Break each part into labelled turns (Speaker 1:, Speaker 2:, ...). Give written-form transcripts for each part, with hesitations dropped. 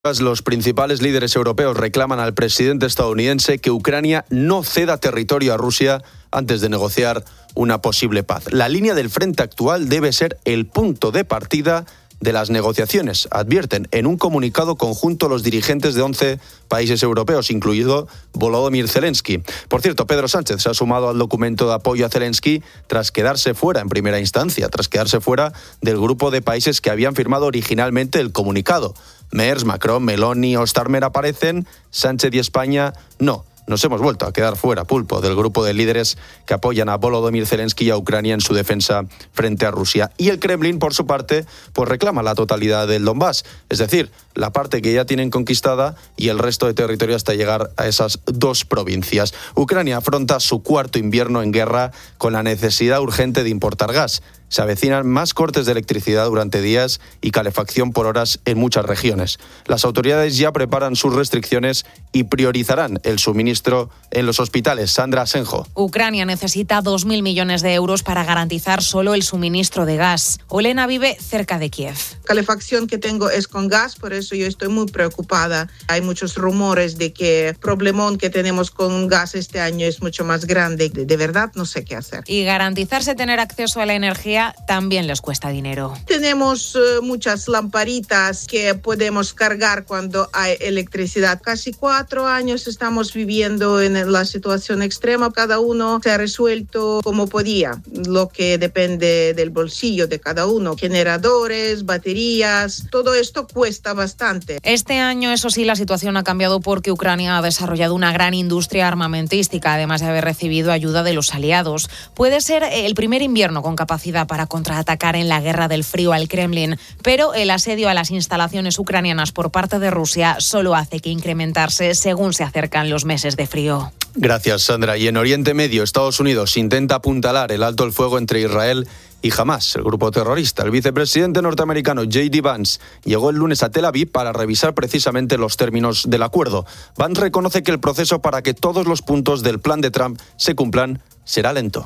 Speaker 1: Los principales líderes europeos reclaman al presidente estadounidense que Ucrania no ceda territorio a Rusia antes de negociar una posible paz. La línea del frente actual debe ser el punto de partida de las negociaciones, advierten en un comunicado conjunto los dirigentes de 11 países europeos, incluido Volodymyr Zelensky. Por cierto, Pedro Sánchez se ha sumado al documento de apoyo a Zelensky tras quedarse fuera en primera instancia, tras quedarse fuera del grupo de países que habían firmado originalmente el comunicado. Merz, Macron, Meloni o Starmer aparecen, Sánchez y España no. Nos hemos vuelto a quedar fuera, pulpo, del grupo de líderes que apoyan a Volodymyr Zelensky y a Ucrania en su defensa frente a Rusia. Y el Kremlin, por su parte, pues reclama la totalidad del Donbass, es decir, la parte que ya tienen conquistada y el resto de territorio hasta llegar a esas dos provincias. Ucrania afronta su cuarto invierno en guerra con la necesidad urgente de importar gas. Se avecinan más cortes de electricidad durante días y calefacción por horas en muchas regiones. Las autoridades ya preparan sus restricciones y priorizarán el suministro en los hospitales. Sandra Asenjo.
Speaker 2: Ucrania necesita 2.000 millones de euros para garantizar solo el suministro de gas. Olena vive cerca de Kiev.
Speaker 3: Calefacción que tengo es con gas, por eso yo estoy muy preocupada. Hay muchos rumores de que el problemón que tenemos con gas este año es mucho más grande. De verdad no sé qué hacer.
Speaker 2: Y garantizarse tener acceso a la energía también les cuesta dinero.
Speaker 3: Tenemos muchas lamparitas que podemos cargar cuando hay electricidad. Casi 4 años estamos viviendo en la situación extrema. Cada uno se ha resuelto como podía, lo que depende del bolsillo de cada uno. Generadores, baterías, todo esto cuesta bastante.
Speaker 2: Este año, eso sí, la situación ha cambiado porque Ucrania ha desarrollado una gran industria armamentística, además de haber recibido ayuda de los aliados. Puede ser el primer invierno con capacidad para contraatacar en la guerra del frío al Kremlin, pero el asedio a las instalaciones ucranianas por parte de Rusia solo hace que incrementarse según se acercan los meses de frío.
Speaker 1: Gracias, Sandra. Y en Oriente Medio, Estados Unidos intenta apuntalar el alto el fuego entre Israel y Hamás, el grupo terrorista. El vicepresidente norteamericano J.D. Vance llegó el lunes a Tel Aviv para revisar precisamente los términos del acuerdo. Vance reconoce que el proceso para que todos los puntos del plan de Trump se cumplan será lento.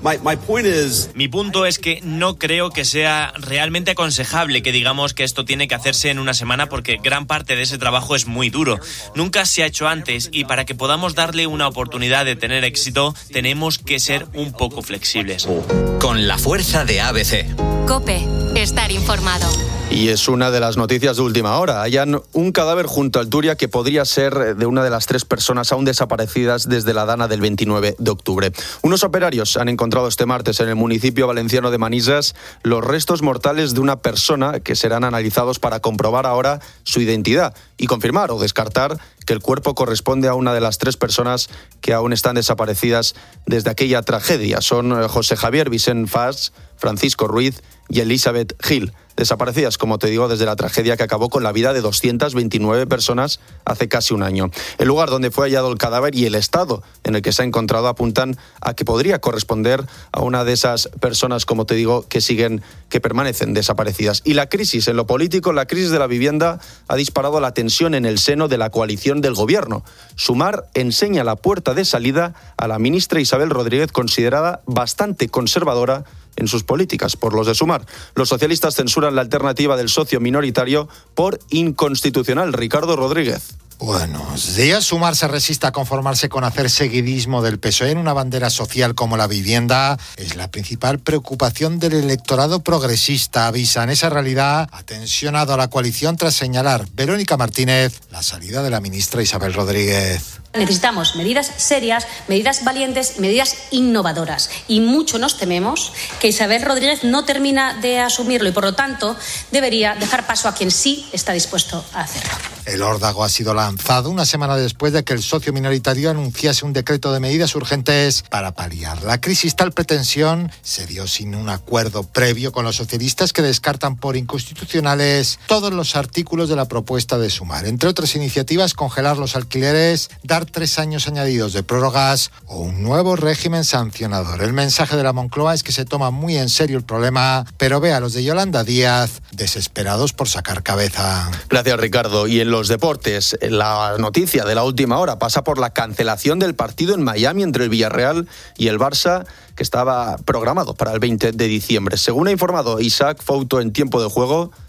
Speaker 4: Mi punto es que no creo que sea realmente aconsejable que digamos que esto tiene que hacerse en una semana porque gran parte de ese trabajo es muy duro. Nunca se ha hecho antes y para que podamos darle una oportunidad de tener éxito tenemos que ser un poco flexibles.
Speaker 5: Con la fuerza de ABC.
Speaker 6: COPE. Estar informado.
Speaker 1: Y es una de las noticias de última hora. Hallan un cadáver junto al Turia que podría ser de una de las 3 personas aún desaparecidas desde la dana del 29 de octubre. Unos operarios han encontrado este martes en el municipio valenciano de Manises los restos mortales de una persona que serán analizados para comprobar ahora su identidad y confirmar o descartar que el cuerpo corresponde a una de las 3 personas que aún están desaparecidas desde aquella tragedia. Son José Javier Vicent Fas, Francisco Ruiz y Elizabeth Gil, desaparecidas, como te digo, desde la tragedia que acabó con la vida de 229 personas hace casi un año. El lugar donde fue hallado el cadáver y el estado en el que se ha encontrado apuntan a que podría corresponder a una de esas personas, como te digo, que permanecen desaparecidas. Y la crisis en lo político, la crisis de la vivienda, ha disparado la tensión en el seno de la coalición del gobierno. Sumar enseña la puerta de salida a la ministra Isabel Rodríguez, considerada bastante conservadora en sus políticas por los de Sumar. Los socialistas censuran la alternativa del socio minoritario por inconstitucional. Ricardo Rodríguez.
Speaker 7: Buenos días. Sumar se resiste a conformarse con hacer seguidismo del PSOE en una bandera social como la vivienda. Es la principal preocupación del electorado progresista, avisan. Esa realidad ha tensionado a la coalición tras señalar Verónica Martínez la salida de la ministra Isabel Rodríguez.
Speaker 8: Necesitamos medidas serias, medidas valientes, medidas innovadoras. Y mucho nos tememos que Isabel Rodríguez no termina de asumirlo y, por lo tanto, debería dejar paso a quien sí está dispuesto a hacerlo.
Speaker 7: El órdago ha sido lanzado una semana después de que el socio minoritario anunciase un decreto de medidas urgentes para paliar la crisis. Tal pretensión se dio sin un acuerdo previo con los socialistas, que descartan por inconstitucionales todos los artículos de la propuesta de Sumar. Entre otras iniciativas, congelar los alquileres, dar 3 años añadidos de prórrogas o un nuevo régimen sancionador. El mensaje de la Moncloa es que se toma muy en serio el problema, pero ve a los de Yolanda Díaz desesperados por sacar cabeza.
Speaker 1: Gracias, Ricardo. Y en los deportes, la noticia de la última hora pasa por la cancelación del partido en Miami entre el Villarreal y el Barça, que estaba programado para el 20 de diciembre. Según ha informado Isaac Fouto en Tiempo de Juego,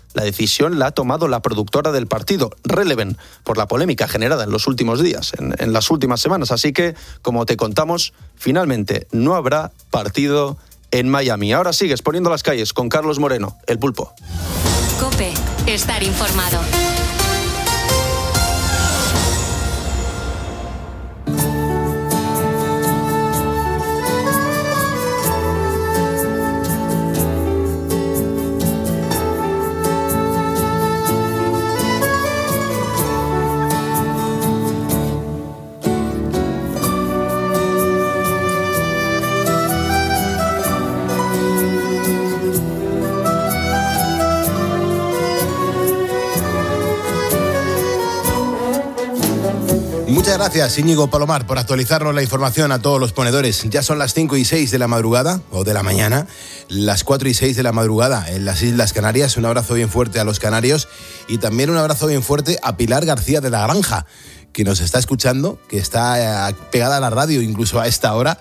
Speaker 1: La decisión la ha tomado la productora del partido, Releven, por la polémica generada en los últimos días, en las últimas semanas. Así que, como te contamos, finalmente no habrá partido en Miami. Ahora sigues poniendo las calles con Carlos Moreno, el Pulpo.
Speaker 6: COPE, estar informado.
Speaker 9: Muchas gracias, Íñigo Palomar, por actualizarnos la información a todos los ponedores. Ya son las 5:06 de la madrugada, o de la mañana, las 4:06 de la madrugada en las Islas Canarias. Un abrazo bien fuerte a los canarios y también un abrazo bien fuerte a Pilar García de la Granja, que nos está escuchando, que está pegada a la radio incluso a esta hora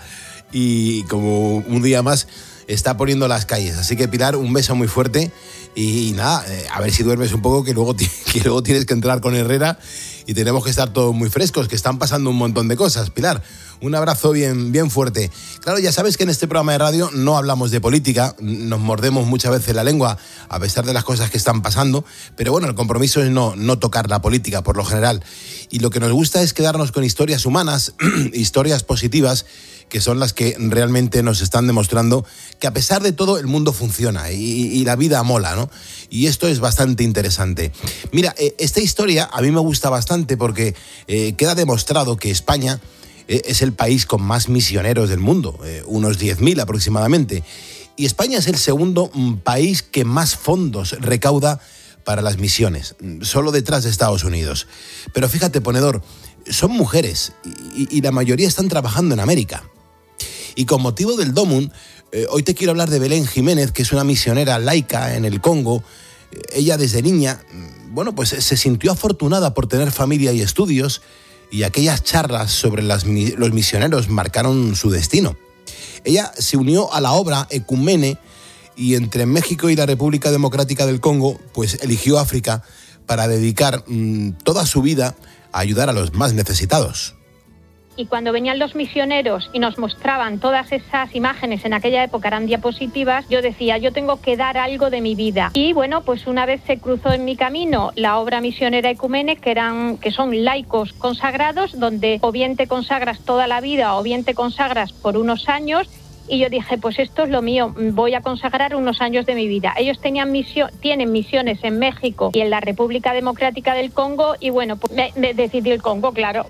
Speaker 9: y como un día más está poniendo las calles. Así que, Pilar, un beso muy fuerte y nada, a ver si duermes un poco, que luego tienes que entrar con Herrera y tenemos que estar todos muy frescos, que están pasando un montón de cosas. Pilar, un abrazo bien fuerte. Claro, ya sabes que en este programa de radio no hablamos de política, nos mordemos muchas veces la lengua a pesar de las cosas que están pasando, pero bueno, el compromiso es no tocar la política por lo general. Y lo que nos gusta es quedarnos con historias humanas, historias positivas, que son las que realmente nos están demostrando que a pesar de todo el mundo funciona y la vida mola, ¿no? Y esto es bastante interesante. Mira, esta historia a mí me gusta bastante porque queda demostrado que España es el país con más misioneros del mundo, unos 10.000 aproximadamente. Y España es el segundo país que más fondos recauda para las misiones, solo detrás de Estados Unidos. Pero fíjate, ponedor, son mujeres y la mayoría están trabajando en América. Y con motivo del DOMUN, hoy te quiero hablar de Belén Jiménez, que es una misionera laica en el Congo. Ella desde niña, bueno, pues se sintió afortunada por tener familia y estudios, y aquellas charlas sobre los misioneros marcaron su destino. Ella se unió a la obra Ecumene y entre México y la República Democrática del Congo, pues eligió África para dedicar toda su vida a ayudar a los más necesitados.
Speaker 10: Y cuando venían los misioneros y nos mostraban todas esas imágenes, en aquella época eran diapositivas, yo decía, yo tengo que dar algo de mi vida. Y bueno, pues una vez se cruzó en mi camino la obra misionera Ecumene, que son laicos consagrados, donde o bien te consagras toda la vida o bien te consagras por unos años. Y yo dije, pues esto es lo mío, voy a consagrar unos años de mi vida. Ellos tienen misiones en México y en la República Democrática del Congo, y bueno, pues me decidí el Congo, claro.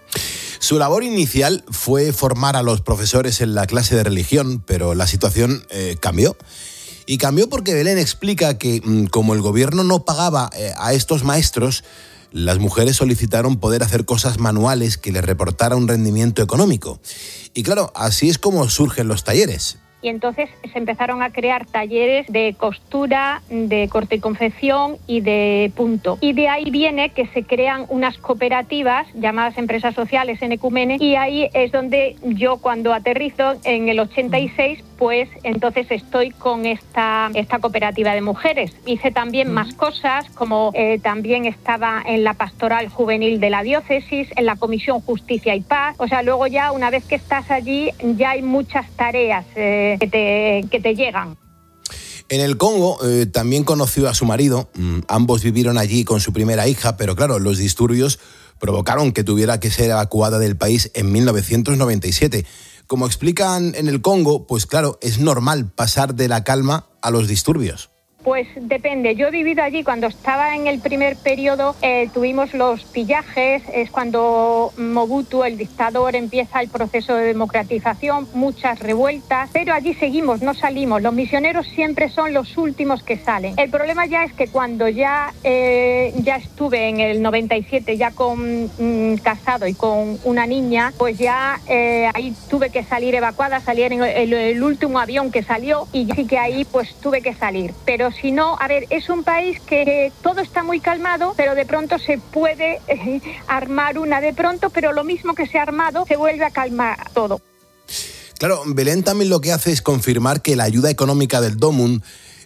Speaker 9: Su labor inicial fue formar a los profesores en la clase de religión, pero la situación cambió. Y cambió porque Belén explica que como el gobierno no pagaba a estos maestros, las mujeres solicitaron poder hacer cosas manuales que les reportara un rendimiento económico. Y claro, así es como surgen los talleres.
Speaker 10: Y entonces se empezaron a crear talleres de costura, de corte y confección y de punto. Y de ahí viene que se crean unas cooperativas llamadas empresas sociales en Ecumene, y ahí es donde yo, cuando aterrizo en el 86, pues entonces estoy con esta cooperativa de mujeres. Hice también más cosas, como también estaba en la pastoral juvenil de la diócesis, en la Comisión Justicia y Paz. O sea, luego ya una vez que estás allí ya hay muchas tareas que te llegan.
Speaker 9: En el Congo también conoció a su marido. Ambos vivieron allí con su primera hija, pero claro, los disturbios provocaron que tuviera que ser evacuada del país en 1997. Como explican en el Congo, pues claro, es normal pasar de la calma a los disturbios.
Speaker 10: Pues depende. Yo he vivido allí cuando estaba en el primer periodo, tuvimos los pillajes, es cuando Mobutu, el dictador, empieza el proceso de democratización, muchas revueltas, pero allí seguimos, no salimos. Los misioneros siempre son los últimos que salen. El problema ya es que cuando ya estuve en el 97 ya casado y con una niña, pues ya ahí tuve que salir evacuada, salí en el último avión que salió, y sí que ahí pues tuve que salir. Pero si no, a ver, es un país que todo está muy calmado, pero de pronto se puede armar una de pronto, pero lo mismo que se ha armado se vuelve a calmar todo.
Speaker 9: Claro, Belén también lo que hace es confirmar que la ayuda económica del DOMUN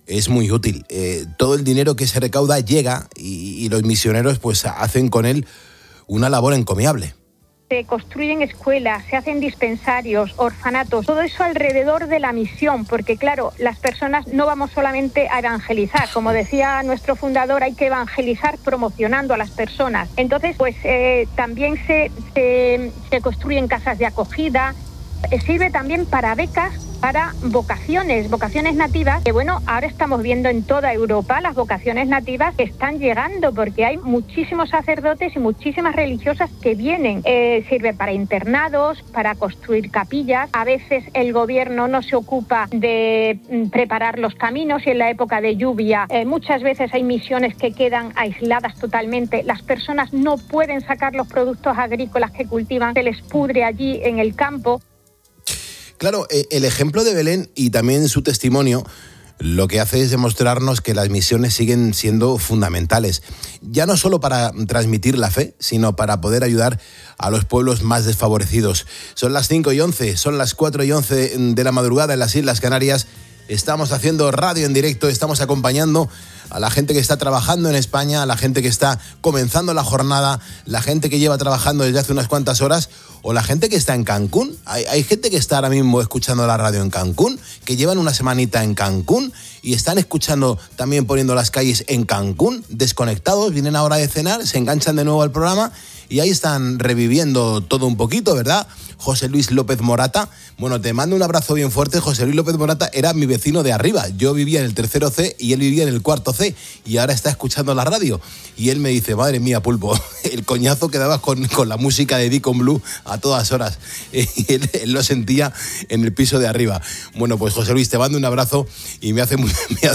Speaker 9: es muy útil. Todo el dinero que se recauda llega y los misioneros pues hacen con él una labor encomiable.
Speaker 10: Se construyen escuelas, se hacen dispensarios, orfanatos, todo eso alrededor de la misión, porque claro, las personas no vamos solamente a evangelizar, como decía nuestro fundador, hay que evangelizar promocionando a las personas. Entonces, pues también se construyen casas de acogida, sirve también para becas, para vocaciones nativas, que bueno, ahora estamos viendo en toda Europa las vocaciones nativas que están llegando, porque hay muchísimos sacerdotes y muchísimas religiosas que vienen. Sirve para internados, para construir capillas. A veces el gobierno no se ocupa de preparar los caminos y en la época de lluvia muchas veces hay misiones que quedan aisladas totalmente. Las personas no pueden sacar los productos agrícolas que cultivan, se les pudre allí en el campo.
Speaker 9: Claro, el ejemplo de Belén y también su testimonio lo que hace es demostrarnos que las misiones siguen siendo fundamentales, ya no solo para transmitir la fe, sino para poder ayudar a los pueblos más desfavorecidos. Son las 5:11, son las 4:11 de la madrugada en las Islas Canarias. Estamos haciendo radio en directo, estamos acompañando a la gente que está trabajando en España, a la gente que está comenzando la jornada, la gente que lleva trabajando desde hace unas cuantas horas o la gente que está en Cancún. Hay gente que está ahora mismo escuchando la radio en Cancún, que llevan una semanita en Cancún y están escuchando también Poniendo las Calles en Cancún, desconectados, vienen ahora de cenar, se enganchan de nuevo al programa y ahí están reviviendo todo un poquito, ¿verdad? José Luis López Morata. Bueno, te mando un abrazo bien fuerte. José Luis López Morata era mi vecino de arriba. Yo vivía en el 3º C y él vivía en el 4º C y ahora está escuchando la radio. Y él me dice, madre mía, Pulpo, el coñazo que dabas con la música de Deacon Blue a todas horas. Él lo sentía en el piso de arriba. Bueno, pues José Luis, te mando un abrazo y me hace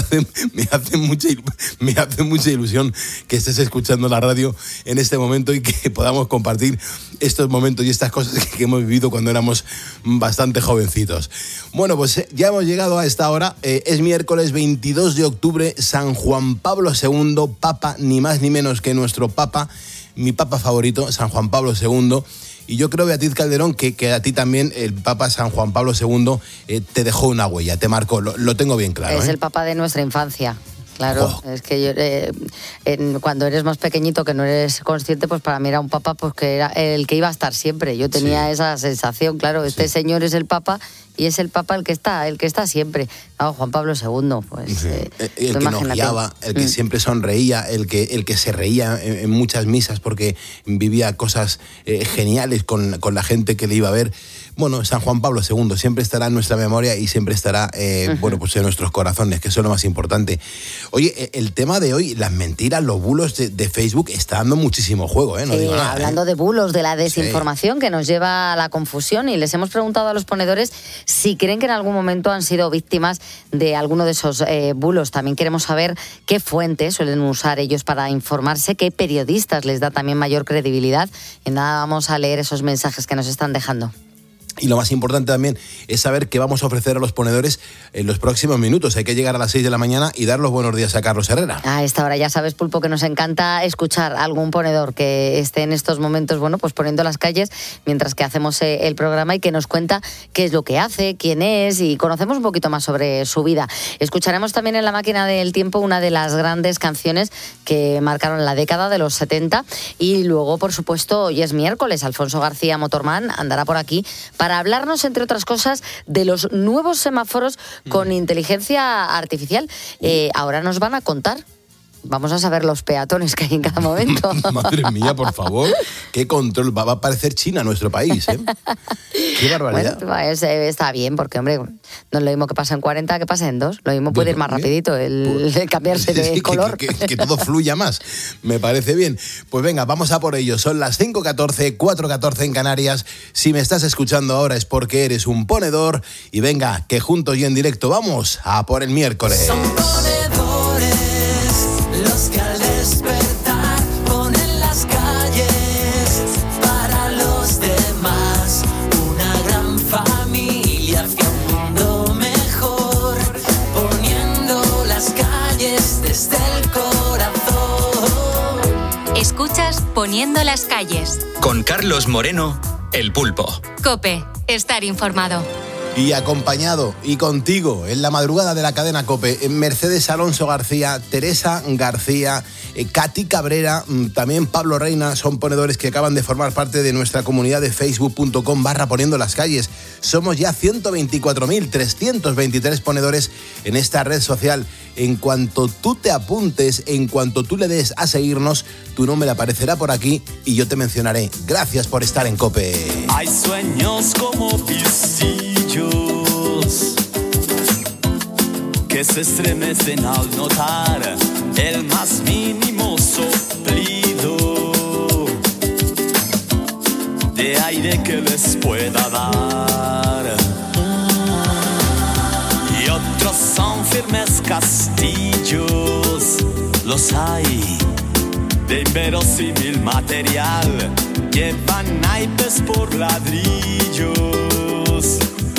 Speaker 9: mucha ilusión que estés escuchando la radio en este momento y que podamos compartir estos momentos y estas cosas que hemos vivido cuando éramos bastante jovencitos. Bueno, pues ya hemos llegado a esta hora. Es miércoles 22 de octubre, San Juan Pablo II, Papa, ni más ni menos que nuestro Papa, mi Papa favorito, San Juan Pablo II. Y yo creo, Beatriz Calderón, que a ti también el Papa San Juan Pablo II te dejó una huella, te marcó, lo tengo bien claro.
Speaker 11: Es el Papa de nuestra infancia. Claro, es que yo, cuando eres más pequeñito, que no eres consciente, pues para mí era un papa pues que era el que iba a estar siempre. Yo tenía esa sensación, claro, este señor es el papa y es el papa el que está siempre. Claro, Juan Pablo II, pues...
Speaker 9: el que nos guiaba, el que siempre sonreía, el que se reía en muchas misas porque vivía cosas geniales con la gente que le iba a ver. Bueno, San Juan Pablo II siempre estará en nuestra memoria y siempre estará bueno, pues en nuestros corazones, que eso es lo más importante. Oye, el tema de hoy, las mentiras, los bulos de Facebook, está dando muchísimo juego, no digo nada.
Speaker 11: Hablando de bulos, de la desinformación que nos lleva a la confusión, y les hemos preguntado a los ponedores si creen que en algún momento han sido víctimas de alguno de esos bulos. También queremos saber qué fuentes suelen usar ellos para informarse, qué periodistas les da también mayor credibilidad. En nada vamos a leer esos mensajes que nos están dejando.
Speaker 9: Y lo más importante también es saber qué vamos a ofrecer a los ponedores en los próximos minutos. Hay que llegar a las 6 de la mañana y dar los buenos días a Carlos Herrera.
Speaker 11: A esta hora ya sabes, Pulpo, que nos encanta escuchar a algún ponedor que esté en estos momentos, bueno, pues poniendo las calles mientras que hacemos el programa y que nos cuenta qué es lo que hace, quién es, y conocemos un poquito más sobre su vida. Escucharemos también en La Máquina del Tiempo una de las grandes canciones que marcaron la década de los 70, y luego, por supuesto, hoy es miércoles, Alfonso García Motorman andará por aquí para hablarnos, entre otras cosas, de los nuevos semáforos con inteligencia artificial. Ahora nos van a contar. Vamos a saber los peatones que hay en cada momento.
Speaker 9: Madre mía, por favor. Qué control. Va a parecer China nuestro país, ¿eh? Qué barbaridad.
Speaker 11: Bueno, está bien, porque, hombre, no es lo mismo que pasa en 40 que pasa en 2. Lo mismo puede ir más rapidito, el cambiarse de color.
Speaker 9: Que todo fluya más. Me parece bien. Pues venga, vamos a por ello. Son las 5:14, 4:14 en Canarias. Si me estás escuchando ahora es porque eres un ponedor. Y venga, que juntos y en directo vamos a por el miércoles.
Speaker 12: Son ponedores los que al despertar ponen las calles para los demás, una gran familia hacia un mundo mejor, poniendo las calles desde el corazón.
Speaker 6: Escuchas Poniendo las Calles
Speaker 5: con Carlos Moreno, el Pulpo.
Speaker 6: COPE, estar informado.
Speaker 9: y acompañado y contigo en la madrugada de la cadena COPE, Mercedes Alonso García, Teresa García, Katy Cabrera, también Pablo Reina, son ponedores que acaban de formar parte de nuestra comunidad de facebook.com/poniendo las calles. Somos ya 124.323 ponedores en esta red social. En cuanto tú te apuntes, en cuanto tú le des a seguirnos, tu nombre aparecerá por aquí y yo te mencionaré. Gracias por estar en COPE.
Speaker 12: Hay sueños como pisillos que se estremecen al notar el más mínimo soplido de aire que les pueda dar. Y otros son firmes castillos, los hay de inverosímil material, llevan naipes por ladrillos,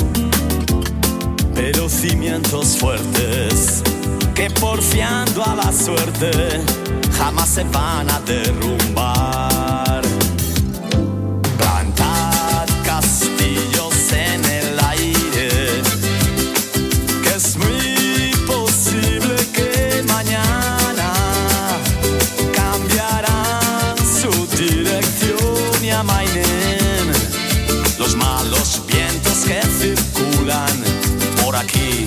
Speaker 12: pero cimientos fuertes que porfiando a la suerte jamás se van a derrumbar. Plantad castillos en el aire, que es muy posible que mañana cambiarán su dirección y amainen los malos vientos que circulan por aquí.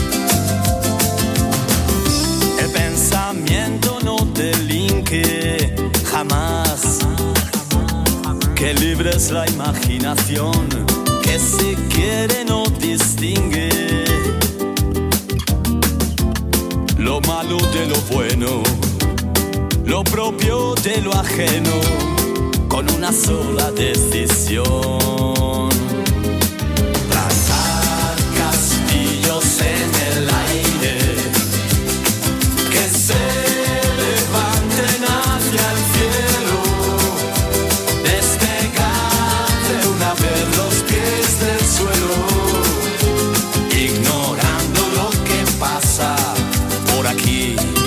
Speaker 12: El pensamiento no delinque jamás, que libre es la imaginación, que si quiere no distingue lo malo de lo bueno, lo propio de lo ajeno, con una sola decisión. Plantar castillos en el aire, que se levanten hacia el cielo, despegar de una vez los pies del suelo, ignorando lo que pasa por aquí.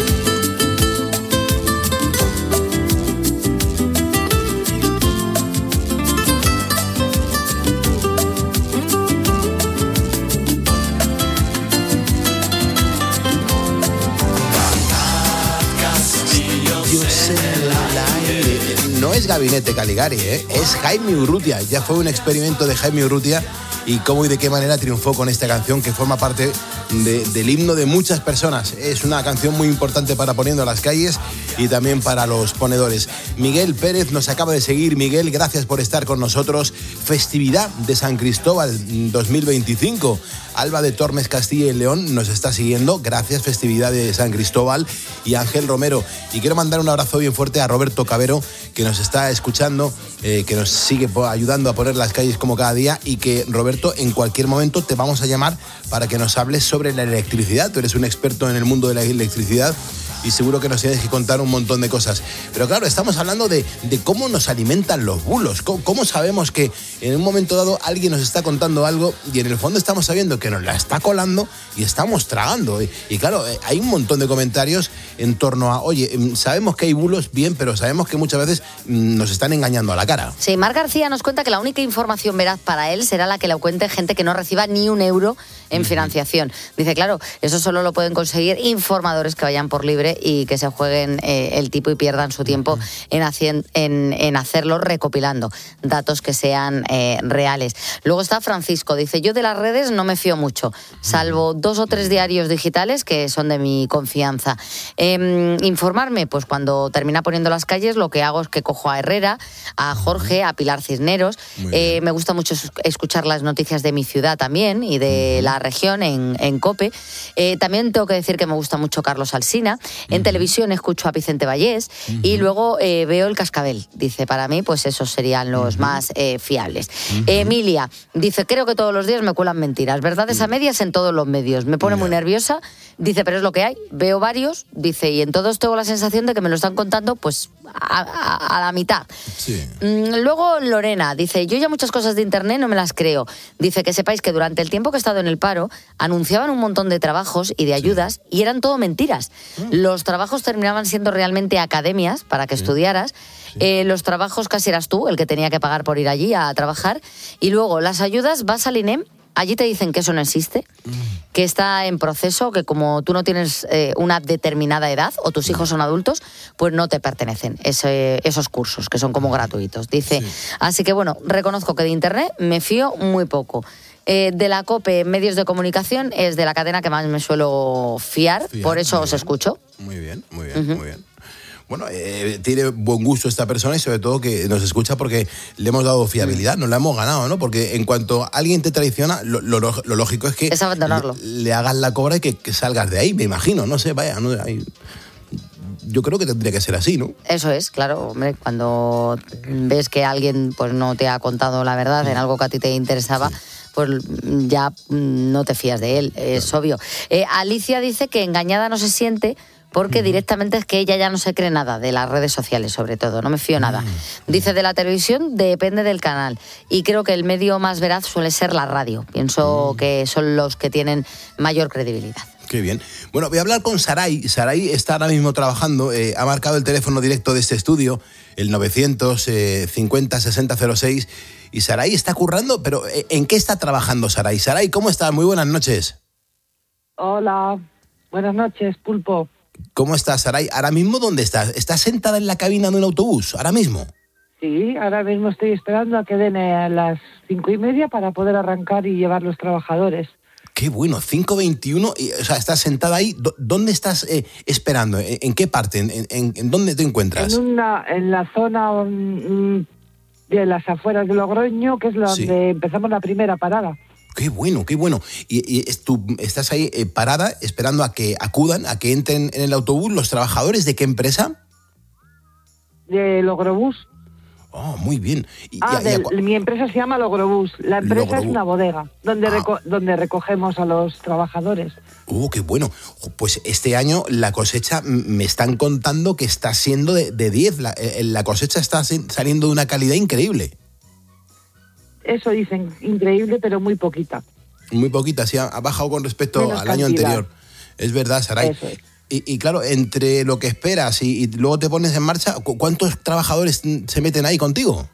Speaker 9: No es Gabinete Caligari, es Jaime Urrutia. Ya fue un experimento de Jaime Urrutia y cómo y de qué manera triunfó con esta canción que forma parte del himno de muchas personas. Es una canción muy importante para Poniendo las Calles y también para los ponedores. Miguel Pérez nos acaba de seguir. Miguel, gracias por estar con nosotros. Festividad de San Cristóbal 2025. Alba de Tormes, Castilla y León nos está siguiendo. Gracias, festividad de San Cristóbal. Y Ángel Romero. Y quiero mandar un abrazo bien fuerte a Roberto Cabero, que nos está escuchando, que nos sigue ayudando a poner las calles como cada día, y que, Roberto, en cualquier momento te vamos a llamar para que nos hables sobre la electricidad. Tú eres un experto en el mundo de la electricidad y seguro que nos tienes que contar un montón de cosas. Pero claro, estamos hablando de cómo nos alimentan los bulos, cómo sabemos que en un momento dado alguien nos está contando algo y en el fondo estamos sabiendo que nos la está colando y estamos tragando. Y claro, hay un montón de comentarios en torno a, oye, sabemos que hay bulos, bien, pero sabemos que muchas veces nos están engañando a la cara.
Speaker 11: Sí, Mar García nos cuenta que la única información veraz para él será la que le cuente gente que no reciba ni un euro en financiación. Dice, claro, eso solo lo pueden conseguir informadores que vayan por libre y que se jueguen el tipo y pierdan su tiempo en hacerlo recopilando datos que sean reales. Luego está Francisco, dice, yo de las redes no me fío mucho, salvo 2 o 3 diarios digitales que son de mi confianza. Informarme, pues cuando termina Poniendo las Calles, lo que hago es que cojo a Herrera, a Jorge, a Pilar Cisneros. Me gusta mucho escuchar las noticias de mi ciudad también y de la región en COPE. También tengo que decir que me gusta mucho Carlos Alsina. En televisión escucho a Vicente Vallés y luego veo El Cascabel. Dice, para mí, pues esos serían los más fiables. Emilia dice, creo que todos los días me cuelan mentiras, verdades a medias en todos los medios. Me pone muy nerviosa. Dice, pero es lo que hay. Veo varios, dice, y en todos tengo la sensación de que me lo están contando pues a la mitad. Sí. Luego Lorena dice, yo ya muchas cosas de internet no me las creo. Dice, que sepáis que durante el tiempo que he estado en el paro anunciaban un montón de trabajos y de ayudas y eran todo mentiras. Los trabajos terminaban siendo realmente academias para que estudiaras. Los trabajos casi eras tú el que tenía que pagar por ir allí a trabajar. Y luego las ayudas, vas al INEM Allí te dicen que eso no existe, que está en proceso, que como tú no tienes una determinada edad o tus hijos son adultos, pues no te pertenecen esos cursos, que son como gratuitos. Dice, así que bueno, reconozco que de Internet me fío muy poco. De la COPE, medios de comunicación, es de la cadena que más me suelo fiar, por eso os escucho.
Speaker 9: Muy bien, muy bien. Bueno, tiene buen gusto esta persona y sobre todo que nos escucha porque le hemos dado fiabilidad, nos la hemos ganado, ¿no? Porque en cuanto alguien te traiciona, lo lógico es que
Speaker 11: es abandonarlo.
Speaker 9: Le hagas la cobra y que salgas de ahí, me imagino, no sé, vaya, no, yo creo que tendría que ser así, ¿no?
Speaker 11: Eso es, claro, hombre, cuando ves que alguien pues no te ha contado la verdad en algo que a ti te interesaba, pues ya no te fías de él, es obvio. Alicia dice que engañada no se siente porque directamente es que ella ya no se cree nada de las redes sociales, sobre todo, no me fío nada. Dice, de la televisión depende del canal y creo que el medio más veraz suele ser la radio. Pienso que son los que tienen mayor credibilidad.
Speaker 9: Qué bien. Bueno, voy a hablar con Saray. Saray está ahora mismo trabajando, ha marcado el teléfono directo de este estudio, el 950-6006, y Saray está currando, pero ¿en qué está trabajando Saray? Saray, ¿cómo estás? Muy buenas noches.
Speaker 13: Hola, buenas noches, Pulpo.
Speaker 9: ¿Cómo estás, Saray? ¿Ahora mismo dónde estás? ¿Estás sentada en la cabina de un autobús? ¿Ahora mismo?
Speaker 13: Sí, ahora mismo estoy esperando a que den a las 5:30 para poder arrancar y llevar los trabajadores.
Speaker 9: Qué bueno, 5:21, o sea, estás sentada ahí. ¿Dónde estás esperando? ¿En qué parte? ¿En dónde te encuentras?
Speaker 13: En la zona de las afueras de Logroño, que es donde empezamos la primera parada.
Speaker 9: Qué bueno, qué bueno. Y tú estás ahí parada esperando a que acudan, a que entren en el autobús los trabajadores. ¿De qué empresa?
Speaker 13: De Logrobús.
Speaker 9: Oh, muy bien.
Speaker 13: Mi empresa se llama Logrobús. La empresa es una bodega donde recogemos a los trabajadores.
Speaker 9: Qué bueno. Pues este año la cosecha, me están contando que está siendo de 10. La cosecha está saliendo de una calidad increíble.
Speaker 13: Eso dicen, increíble, pero muy poquita.
Speaker 9: Muy poquita, sí, ha bajado con respecto al año anterior. Es verdad, Saray.
Speaker 13: Eso es.
Speaker 9: Y claro, entre lo que esperas y luego te pones en marcha, ¿cuántos trabajadores se meten ahí contigo?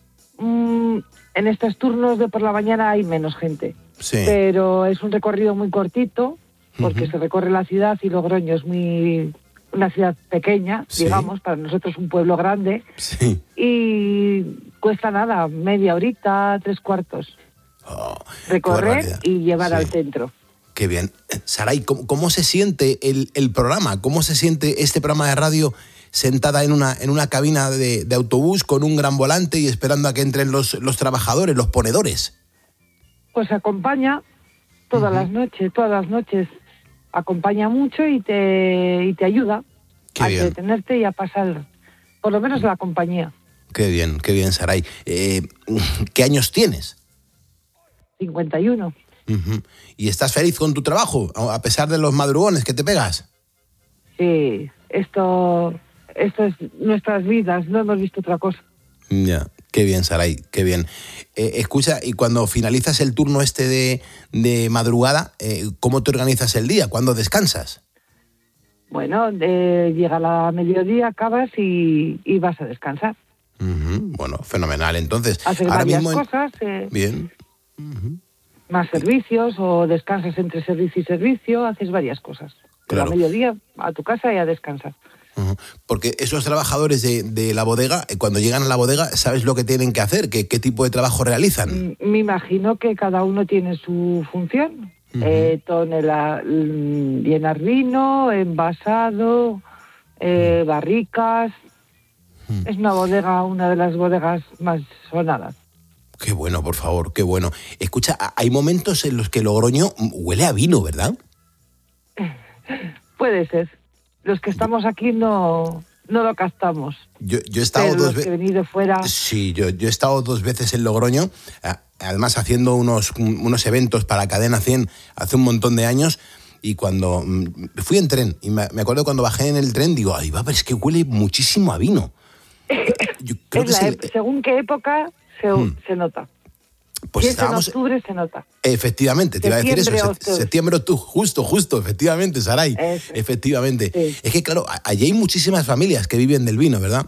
Speaker 13: En estos turnos de por la mañana hay menos gente.
Speaker 9: Sí.
Speaker 13: Pero es un recorrido muy cortito, porque se recorre la ciudad y Logroño es una ciudad pequeña, digamos, para nosotros un pueblo grande.
Speaker 9: Sí.
Speaker 13: Y cuesta nada, media horita, 3/4. Recorrer y llevar al centro.
Speaker 9: Qué bien. Saray, ¿cómo se siente el programa? ¿Cómo se siente este programa de radio sentada en una cabina de autobús con un gran volante y esperando a que entren los trabajadores, los ponedores?
Speaker 13: Pues acompaña todas las noches acompaña mucho y te ayuda a detenerte y a pasar, por lo menos la compañía.
Speaker 9: Qué bien, Saray. ¿Qué años tienes?
Speaker 13: 51.
Speaker 9: ¿Y estás feliz con tu trabajo, a pesar de los madrugones que te pegas?
Speaker 13: Sí, esto es nuestras vidas, no hemos visto otra cosa.
Speaker 9: Ya, qué bien, Saray, qué bien. Escucha, y cuando finalizas el turno de madrugada, ¿cómo te organizas el día? ¿Cuándo descansas?
Speaker 13: Bueno, llega la mediodía, acabas y vas a descansar.
Speaker 9: Bueno, fenomenal. Entonces,
Speaker 13: haces
Speaker 9: ahora
Speaker 13: varias
Speaker 9: mismo
Speaker 13: cosas.
Speaker 9: Bien.
Speaker 13: Más servicios o descansas entre servicio y servicio, haces varias cosas.
Speaker 9: Claro.
Speaker 13: A mediodía a tu casa y a descansar.
Speaker 9: Porque esos trabajadores de la bodega, cuando llegan a la bodega, ¿sabes lo que tienen que hacer? ¿Qué tipo de trabajo realizan?
Speaker 13: Me imagino que cada uno tiene su función. Llenar vino, envasado, barricas. Es una bodega, una de las bodegas más sonadas.
Speaker 9: Qué bueno, por favor, qué bueno. Escucha, hay momentos en los que Logroño huele a vino, ¿verdad?
Speaker 13: Puede ser. Los que estamos aquí no lo captamos.
Speaker 9: Yo he estado
Speaker 13: dos veces. Venir de fuera.
Speaker 9: Sí, yo he estado 2 veces en Logroño, además haciendo unos eventos para Cadena 100 hace un montón de años. Y cuando fui en tren, y me acuerdo cuando bajé en el tren, digo, ay, va, pero es que huele muchísimo a vino. Yo creo
Speaker 13: según qué época se nota.
Speaker 9: Pues
Speaker 13: si es en octubre se nota.
Speaker 9: Efectivamente, te iba a decir eso. Septiembre, justo, efectivamente, Saray. Efectivamente. Sí. Es que, claro, allí hay muchísimas familias que viven del vino, ¿verdad?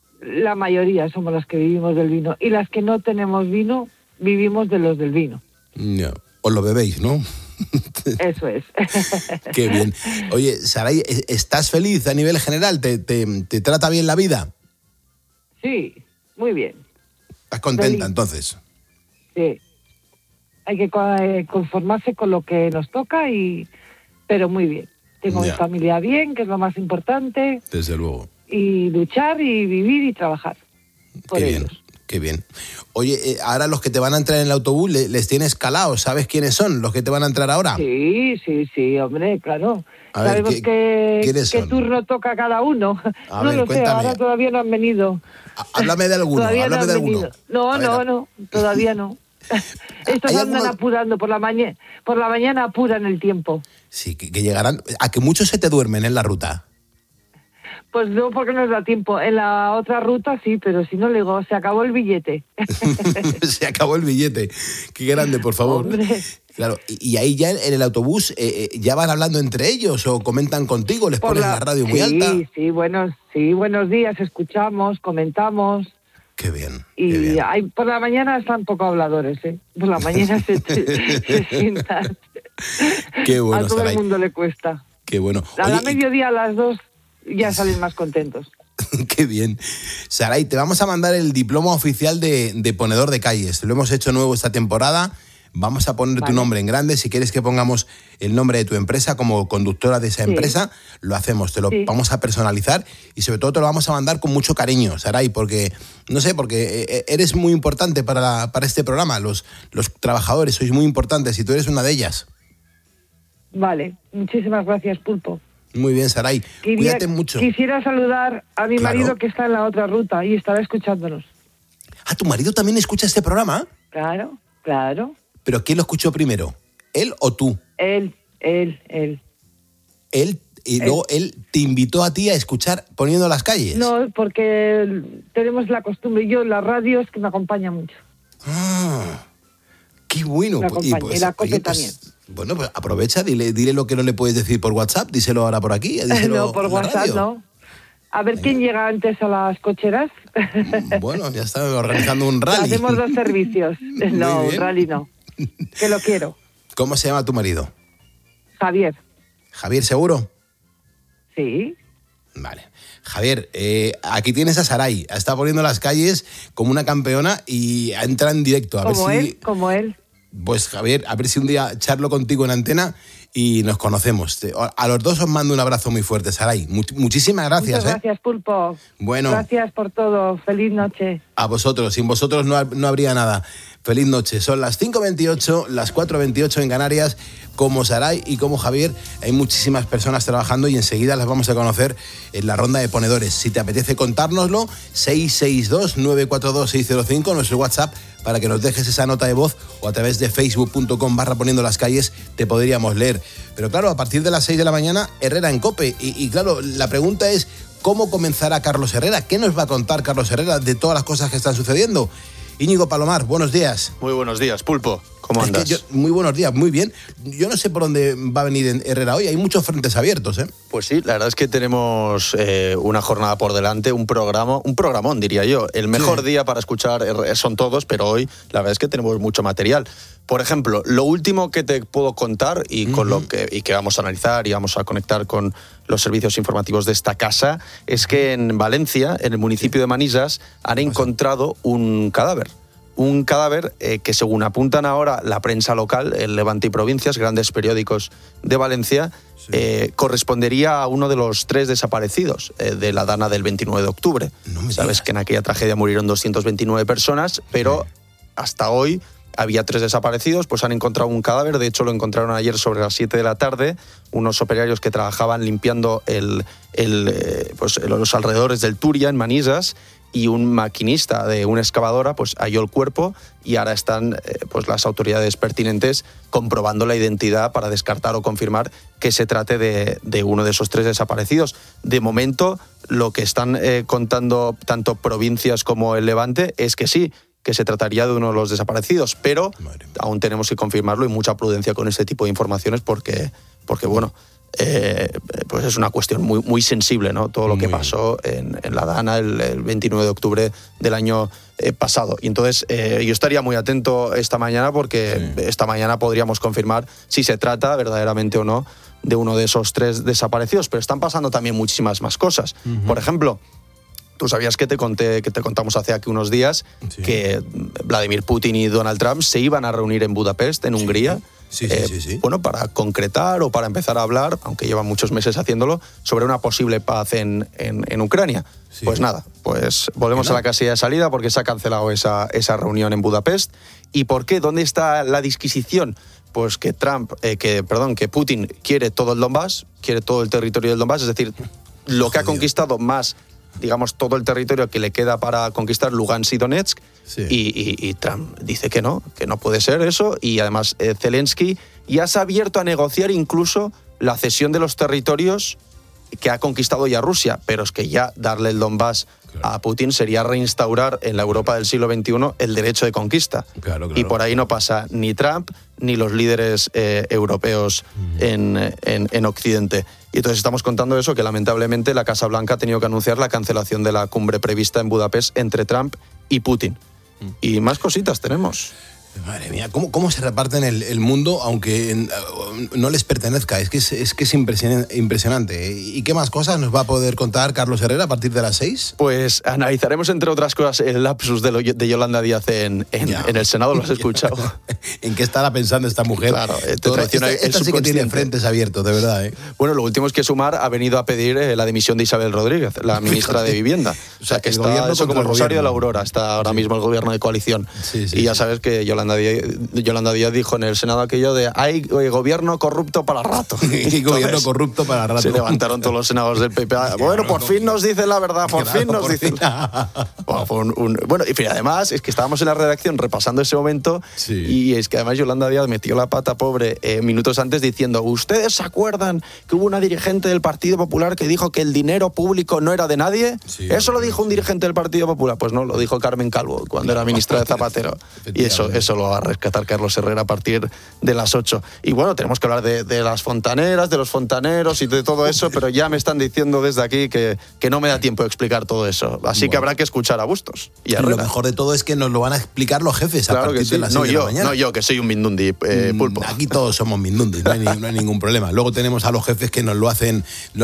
Speaker 13: La mayoría somos las que vivimos del vino. Y las que no tenemos vino, vivimos de los del vino.
Speaker 9: No. Os lo bebéis, ¿no?
Speaker 13: Eso es.
Speaker 9: Qué bien. Oye, Saray, ¿estás feliz a nivel general? ¿Te trata bien la vida?
Speaker 13: Sí, muy bien.
Speaker 9: ¿Estás contenta
Speaker 13: feliz.
Speaker 9: entonces?
Speaker 13: Sí. Hay que conformarse con lo que nos toca, pero muy bien. Tengo mi familia bien, que es lo más importante.
Speaker 9: Desde luego.
Speaker 13: Y luchar y vivir y trabajar por
Speaker 9: Qué
Speaker 13: ellos.
Speaker 9: bien, qué bien. Oye, ahora los que te van a entrar en el autobús, les tienes calados, ¿sabes quiénes son los que te van a entrar ahora?
Speaker 13: Sí, hombre, claro.
Speaker 9: A ver,
Speaker 13: Sabemos qué
Speaker 9: son?
Speaker 13: turno toca cada uno.
Speaker 9: A
Speaker 13: no
Speaker 9: ver,
Speaker 13: lo
Speaker 9: cuéntame.
Speaker 13: sé, ahora todavía no han venido.
Speaker 9: Háblame de alguno,
Speaker 13: Todavía no han
Speaker 9: alguno.
Speaker 13: venido. No, todavía no. Estos andan apurando, por la mañana apuran el tiempo.
Speaker 9: Sí, que llegarán. ¿A que muchos se te duermen en la ruta?
Speaker 13: Pues no, porque no nos da tiempo. En la otra ruta sí, pero si no le digo, se acabó el billete.
Speaker 9: Se acabó el billete. Qué grande, por favor.
Speaker 13: Hombre.
Speaker 9: Claro, y ahí ya en el autobús, ¿ya van hablando entre ellos o comentan contigo? ¿Les pones la radio muy alta?
Speaker 13: Sí, buenos días, escuchamos, comentamos.
Speaker 9: Qué bien.
Speaker 13: Y
Speaker 9: qué bien.
Speaker 13: por la mañana están poco habladores, ¿eh? Por la mañana se sientan.
Speaker 9: Qué bueno,
Speaker 13: a todo
Speaker 9: Saray.
Speaker 13: el mundo le cuesta.
Speaker 9: Qué bueno.
Speaker 13: A la
Speaker 9: Oye,
Speaker 13: mediodía, a las 2, ya salen más contentos.
Speaker 9: Qué bien. Saray, te vamos a mandar el diploma oficial de ponedor de calles. Lo hemos hecho nuevo esta temporada. Vamos a poner tu nombre en grande. Si quieres que pongamos el nombre de tu empresa como conductora de esa empresa, lo hacemos. Te lo vamos a personalizar y sobre todo te lo vamos a mandar con mucho cariño, Saray, porque, no sé, porque eres muy importante para este programa. Los trabajadores sois muy importantes y tú eres una de ellas.
Speaker 13: Vale, muchísimas gracias, Pulpo.
Speaker 9: Muy bien, Saray. Cuídate mucho.
Speaker 13: Quisiera saludar a mi marido que está en la otra ruta y estará escuchándonos.
Speaker 9: Ah, ¿tu marido también escucha este programa?
Speaker 13: Claro.
Speaker 9: ¿Pero quién lo escuchó primero? ¿Él o tú?
Speaker 13: Él.
Speaker 9: Luego él te invitó a ti a escuchar Poniendo las Calles.
Speaker 13: No, porque tenemos la costumbre. Yo, la radio es que me acompaña mucho.
Speaker 9: Ah, qué bueno.
Speaker 13: Y la COPE también.
Speaker 9: Bueno, pues aprovecha, dile lo que no le puedes decir por WhatsApp, díselo ahora por aquí.
Speaker 13: No, por WhatsApp no. A ver quién llega antes a las cocheras.
Speaker 9: Bueno, ya está organizando un rally.
Speaker 13: Hacemos 2 servicios. No, un rally no. Que lo quiero.
Speaker 9: ¿Cómo se llama tu marido?
Speaker 13: Javier.
Speaker 9: ¿Javier seguro?
Speaker 13: Sí.
Speaker 9: Vale. Javier, aquí tienes a Saray. Está Poniendo las Calles como una campeona y entra en directo.
Speaker 13: Como él.
Speaker 9: Pues Javier, a ver si un día charlo contigo en antena y nos conocemos. A los dos os mando un abrazo muy fuerte, Saray. Muchísimas gracias.
Speaker 13: Muchas gracias, Pulpo.
Speaker 9: Bueno.
Speaker 13: Gracias por todo. Feliz noche.
Speaker 9: A vosotros. Sin vosotros no habría nada. Feliz noche. Son las 5:28, las 4:28 en Canarias. Como Saray y como Javier, hay muchísimas personas trabajando y enseguida las vamos a conocer en la ronda de ponedores. Si te apetece contárnoslo, 662-942-605, nuestro WhatsApp, para que nos dejes esa nota de voz, o a través de facebook.com/Poniendo las Calles te podríamos leer. Pero claro, a partir de las 6 de la mañana, Herrera en COPE. Y claro, la pregunta es, ¿cómo comenzará Carlos Herrera? ¿Qué nos va a contar Carlos Herrera de todas las cosas que están sucediendo? Íñigo Palomar, buenos días.
Speaker 1: Muy buenos días, Pulpo. ¿Cómo andas?
Speaker 9: Muy buenos días, muy bien. Yo no sé por dónde va a venir Herrera hoy. Hay muchos frentes abiertos, ¿eh?
Speaker 1: Pues sí, la verdad es que tenemos una jornada por delante, un programón, diría yo. El mejor día para escuchar son todos, pero hoy la verdad es que tenemos mucho material. Por ejemplo, lo último que te puedo contar y con lo que vamos a analizar y vamos a conectar con los servicios informativos de esta casa es que en Valencia, en el municipio de Manises, han encontrado un cadáver. Un cadáver que, según apuntan ahora la prensa local, el Levante y Provincias, grandes periódicos de Valencia, correspondería a uno de los 3 desaparecidos de la dana del 29 de octubre. Sabes que en aquella tragedia murieron 229 personas, pero hasta hoy había 3 desaparecidos, pues han encontrado un cadáver. De hecho, lo encontraron ayer sobre las 7 de la tarde, unos operarios que trabajaban limpiando los alrededores del Túria, en Manises, y un maquinista de una excavadora pues halló el cuerpo y ahora están pues las autoridades pertinentes comprobando la identidad para descartar o confirmar que se trate de uno de esos 3 desaparecidos. De momento, lo que están contando tanto Provincias como el Levante es que sí, que se trataría de uno de los desaparecidos, pero aún tenemos que confirmarlo y mucha prudencia con este tipo de informaciones porque bueno, pues es una cuestión muy, muy sensible, ¿no? Todo lo que pasó en la Dana el 29 de octubre del año pasado. Y entonces yo estaría muy atento esta mañana porque esta mañana podríamos confirmar si se trata verdaderamente o no de uno de esos 3 desaparecidos. Pero están pasando también muchísimas más cosas. Por ejemplo, tú sabías que te contamos hace aquí unos días que Vladimir Putin y Donald Trump se iban a reunir en Budapest, en Hungría. Sí. Bueno, para concretar o para empezar a hablar, aunque llevan muchos meses haciéndolo, sobre una posible paz en Ucrania. Pues nada, pues volvemos a la casilla de salida porque se ha cancelado esa reunión en Budapest. ¿Y por qué? ¿Dónde está la disquisición? Pues que que Putin quiere todo el Donbass, quiere todo el territorio del Donbass, es decir, lo que ha conquistado más, digamos, todo el territorio que le queda para conquistar, Lugansk y Donetsk, y Trump dice que no puede ser eso, y además Zelensky ya se ha abierto a negociar incluso la cesión de los territorios que ha conquistado ya Rusia, pero es que ya darle el Donbass a Putin sería reinstaurar en la Europa del siglo XXI el derecho de conquista. Y por ahí no pasa ni Trump ni los líderes europeos en Occidente. Y entonces estamos contando eso, que lamentablemente la Casa Blanca ha tenido que anunciar la cancelación de la cumbre prevista en Budapest entre Trump y Putin. Y más cositas tenemos.
Speaker 9: Madre mía, ¿cómo se reparten el mundo aunque no les pertenezca? Es que es impresionante. ¿Y qué más cosas nos va a poder contar Carlos Herrera a partir de las 6?
Speaker 1: Pues analizaremos, entre otras cosas, el lapsus de Yolanda Díaz en el Senado. ¿Lo has escuchado?
Speaker 9: ¿En qué estará pensando esta mujer?
Speaker 1: Claro, te traiciona el
Speaker 9: esta sí que tiene frentes abiertos, de verdad.
Speaker 1: Bueno, lo último es que Sumar ha venido a pedir la dimisión de Isabel Rodríguez, la ministra de Vivienda. O sea, que está eso como el Rosario de la Aurora, está ahora mismo el gobierno de coalición. Y ya sabes que Yolanda Díaz dijo en el Senado aquello de hay gobierno corrupto para rato.
Speaker 9: Y gobierno corrupto para rato.
Speaker 1: Se levantaron todos los senadores del PP. Bueno, por fin nos dice la verdad, por fin nos dice. Bueno, y además es que estábamos en la redacción repasando ese momento y es que además Yolanda Díaz metió la pata, pobre, minutos antes diciendo: ¿ustedes se acuerdan que hubo una dirigente del Partido Popular que dijo que el dinero público no era de nadie? ¿Eso lo dijo un dirigente del Partido Popular? Pues no, lo dijo Carmen Calvo cuando era ministra de Zapatero. Y eso lo va a rescatar Carlos Herrera a partir de las 8. Y bueno, tenemos que hablar de las fontaneras, de los fontaneros y de todo eso, pero ya me están diciendo desde aquí que no me da tiempo de explicar todo eso. Así que habrá que escuchar a Bustos y a Herrera.
Speaker 9: Lo mejor de todo es que nos lo van a explicar los jefes a partir de las 6 de la mañana.
Speaker 1: No yo, que soy un mindundi, Pulpo.
Speaker 9: Aquí todos somos mindundis, no hay ningún problema. Luego tenemos a los jefes que nos lo hacen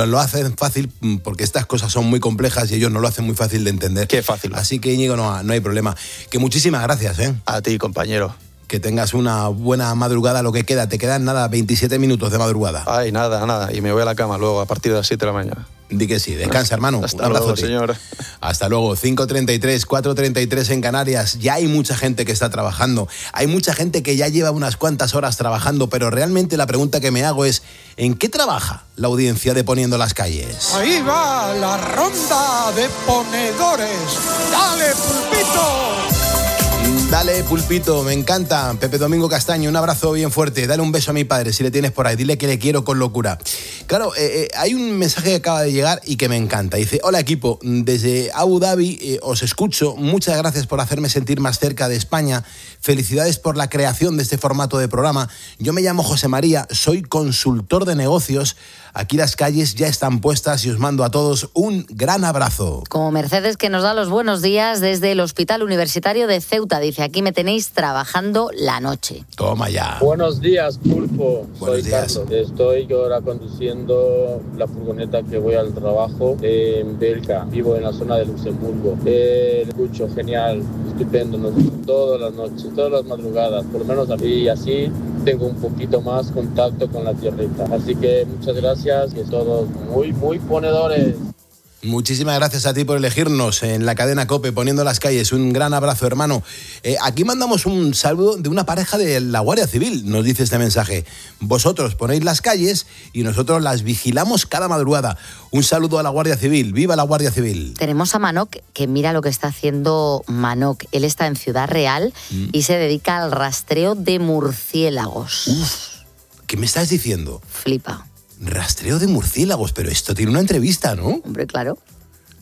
Speaker 9: fácil, porque estas cosas son muy complejas y ellos nos lo hacen muy fácil de entender.
Speaker 1: Qué fácil.
Speaker 9: Así que, Íñigo, no hay problema. Que muchísimas gracias,
Speaker 1: A ti, compañero.
Speaker 9: Que tengas una buena madrugada, lo que queda. Te quedan 27 minutos de madrugada.
Speaker 1: Ay, nada. Y me voy a la cama luego a partir de las 7 de la mañana.
Speaker 9: Di que sí. Descansa, hermano.
Speaker 1: Hasta luego, señor.
Speaker 9: Hasta luego. 5:33, 4:33 en Canarias. Ya hay mucha gente que está trabajando. Hay mucha gente que ya lleva unas cuantas horas trabajando, pero realmente la pregunta que me hago es: ¿en qué trabaja la audiencia de Poniendo las Calles?
Speaker 14: Ahí va la ronda de ponedores. ¡Dale, Pulpito!
Speaker 9: Dale, Pulpito, me encanta. Pepe Domingo Castaño, un abrazo bien fuerte. Dale un beso a mi padre si le tienes por ahí. Dile que le quiero con locura. Claro, hay un mensaje que acaba de llegar y que me encanta. Dice: hola, equipo, desde Abu Dhabi os escucho. Muchas gracias por hacerme sentir más cerca de España. Felicidades por la creación de este formato de programa. Yo me llamo José María, soy consultor de negocios. Aquí las calles ya están puestas y os mando a todos un gran abrazo.
Speaker 11: Como Mercedes, que nos da los buenos días desde el Hospital Universitario de Ceuta. Dice: aquí me tenéis trabajando la noche.
Speaker 9: Toma ya.
Speaker 15: Buenos días, Pulpo.
Speaker 9: Buenos días.
Speaker 15: Carlos. Estoy ahora conduciendo la furgoneta que voy al trabajo en Belka. Vivo en la zona de Luxemburgo. Escucho genial, estupendo. Nos gusta todas las noches, todas las madrugadas, por lo menos a mí, y así tengo un poquito más contacto con la tierrita. Así que muchas gracias, que todos muy, muy ponedores.
Speaker 9: Muchísimas gracias a ti por elegirnos en la cadena COPE, Poniendo las Calles. Un gran abrazo, hermano. Aquí mandamos un saludo de una pareja de la Guardia Civil. Nos dice este mensaje: vosotros ponéis las calles y nosotros las vigilamos cada madrugada. Un saludo a la Guardia Civil. ¡Viva la Guardia Civil!
Speaker 11: Tenemos a Manok, que mira lo que está haciendo Manok. Él está en Ciudad Real y se dedica al rastreo de murciélagos.
Speaker 9: Uf, ¿qué me estás diciendo?
Speaker 11: Flipa.
Speaker 9: Rastreo de murciélagos, pero esto tiene una entrevista, ¿no?
Speaker 11: Hombre, claro.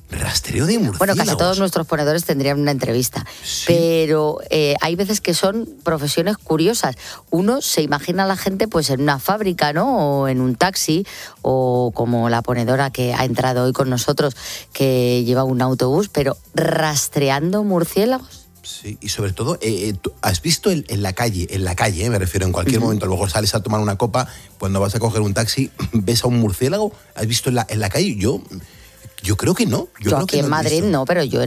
Speaker 9: Rastreo de murciélagos.
Speaker 11: Bueno, casi todos nuestros ponedores tendrían una entrevista, sí. Pero hay veces que son profesiones curiosas. Uno se imagina a la gente pues en una fábrica, ¿no? O en un taxi, o como la ponedora que ha entrado hoy con nosotros, que lleva un autobús, pero rastreando murciélagos.
Speaker 9: Sí, y sobre todo, ¿has visto en la calle, me refiero, en cualquier momento, a lo mejor sales a tomar una copa, cuando vas a coger un taxi, ves a un murciélago? ¿Has visto en la calle? Yo creo que no.
Speaker 11: Yo aquí en Madrid no, pero yo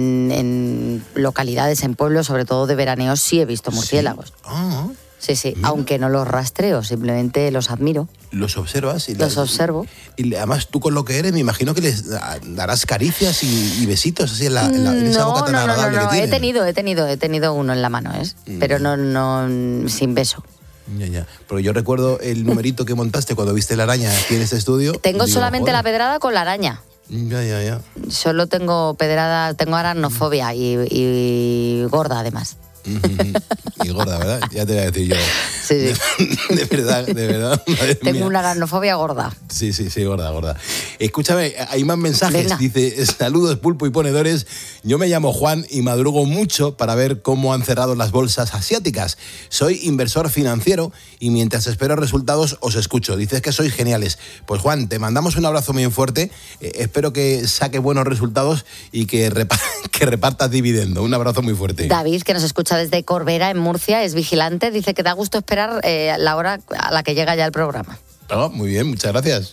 Speaker 11: en localidades, en pueblos, sobre todo de veraneo, sí he visto murciélagos. Sí. Sí, mira. Aunque no los rastreo, simplemente los admiro.
Speaker 9: ¿Los observas?
Speaker 11: Los observo.
Speaker 9: Y además tú con lo que eres, me imagino que les darás caricias y besitos así en esa boca tan agradable que tienen.
Speaker 11: He tenido uno en la mano, pero no sin beso.
Speaker 9: Ya. Porque yo recuerdo el numerito que montaste cuando viste la araña aquí en este estudio.
Speaker 11: Tengo solamente la pedrada con la araña.
Speaker 9: Ya.
Speaker 11: Solo tengo pedrada, tengo aracnofobia y gorda además.
Speaker 9: Y gorda, ¿verdad? Ya te voy a decir yo.
Speaker 11: Sí.
Speaker 9: De verdad.
Speaker 11: Tengo una aracnofobia gorda.
Speaker 9: Sí, gorda. Escúchame, hay más mensajes. Venga. Dice, saludos Pulpo y ponedores. Yo me llamo Juan y madrugo mucho para ver cómo han cerrado las bolsas asiáticas. Soy inversor financiero y mientras espero resultados os escucho. Dices que sois geniales. Pues Juan, te mandamos un abrazo muy fuerte. Espero que saque buenos resultados y que repartas dividendo. Un abrazo muy fuerte.
Speaker 11: David, que nos escucha desde Corbera, en Murcia, es vigilante, dice que da gusto esperar la hora a la que llega ya el programa.
Speaker 9: Muy bien, muchas gracias.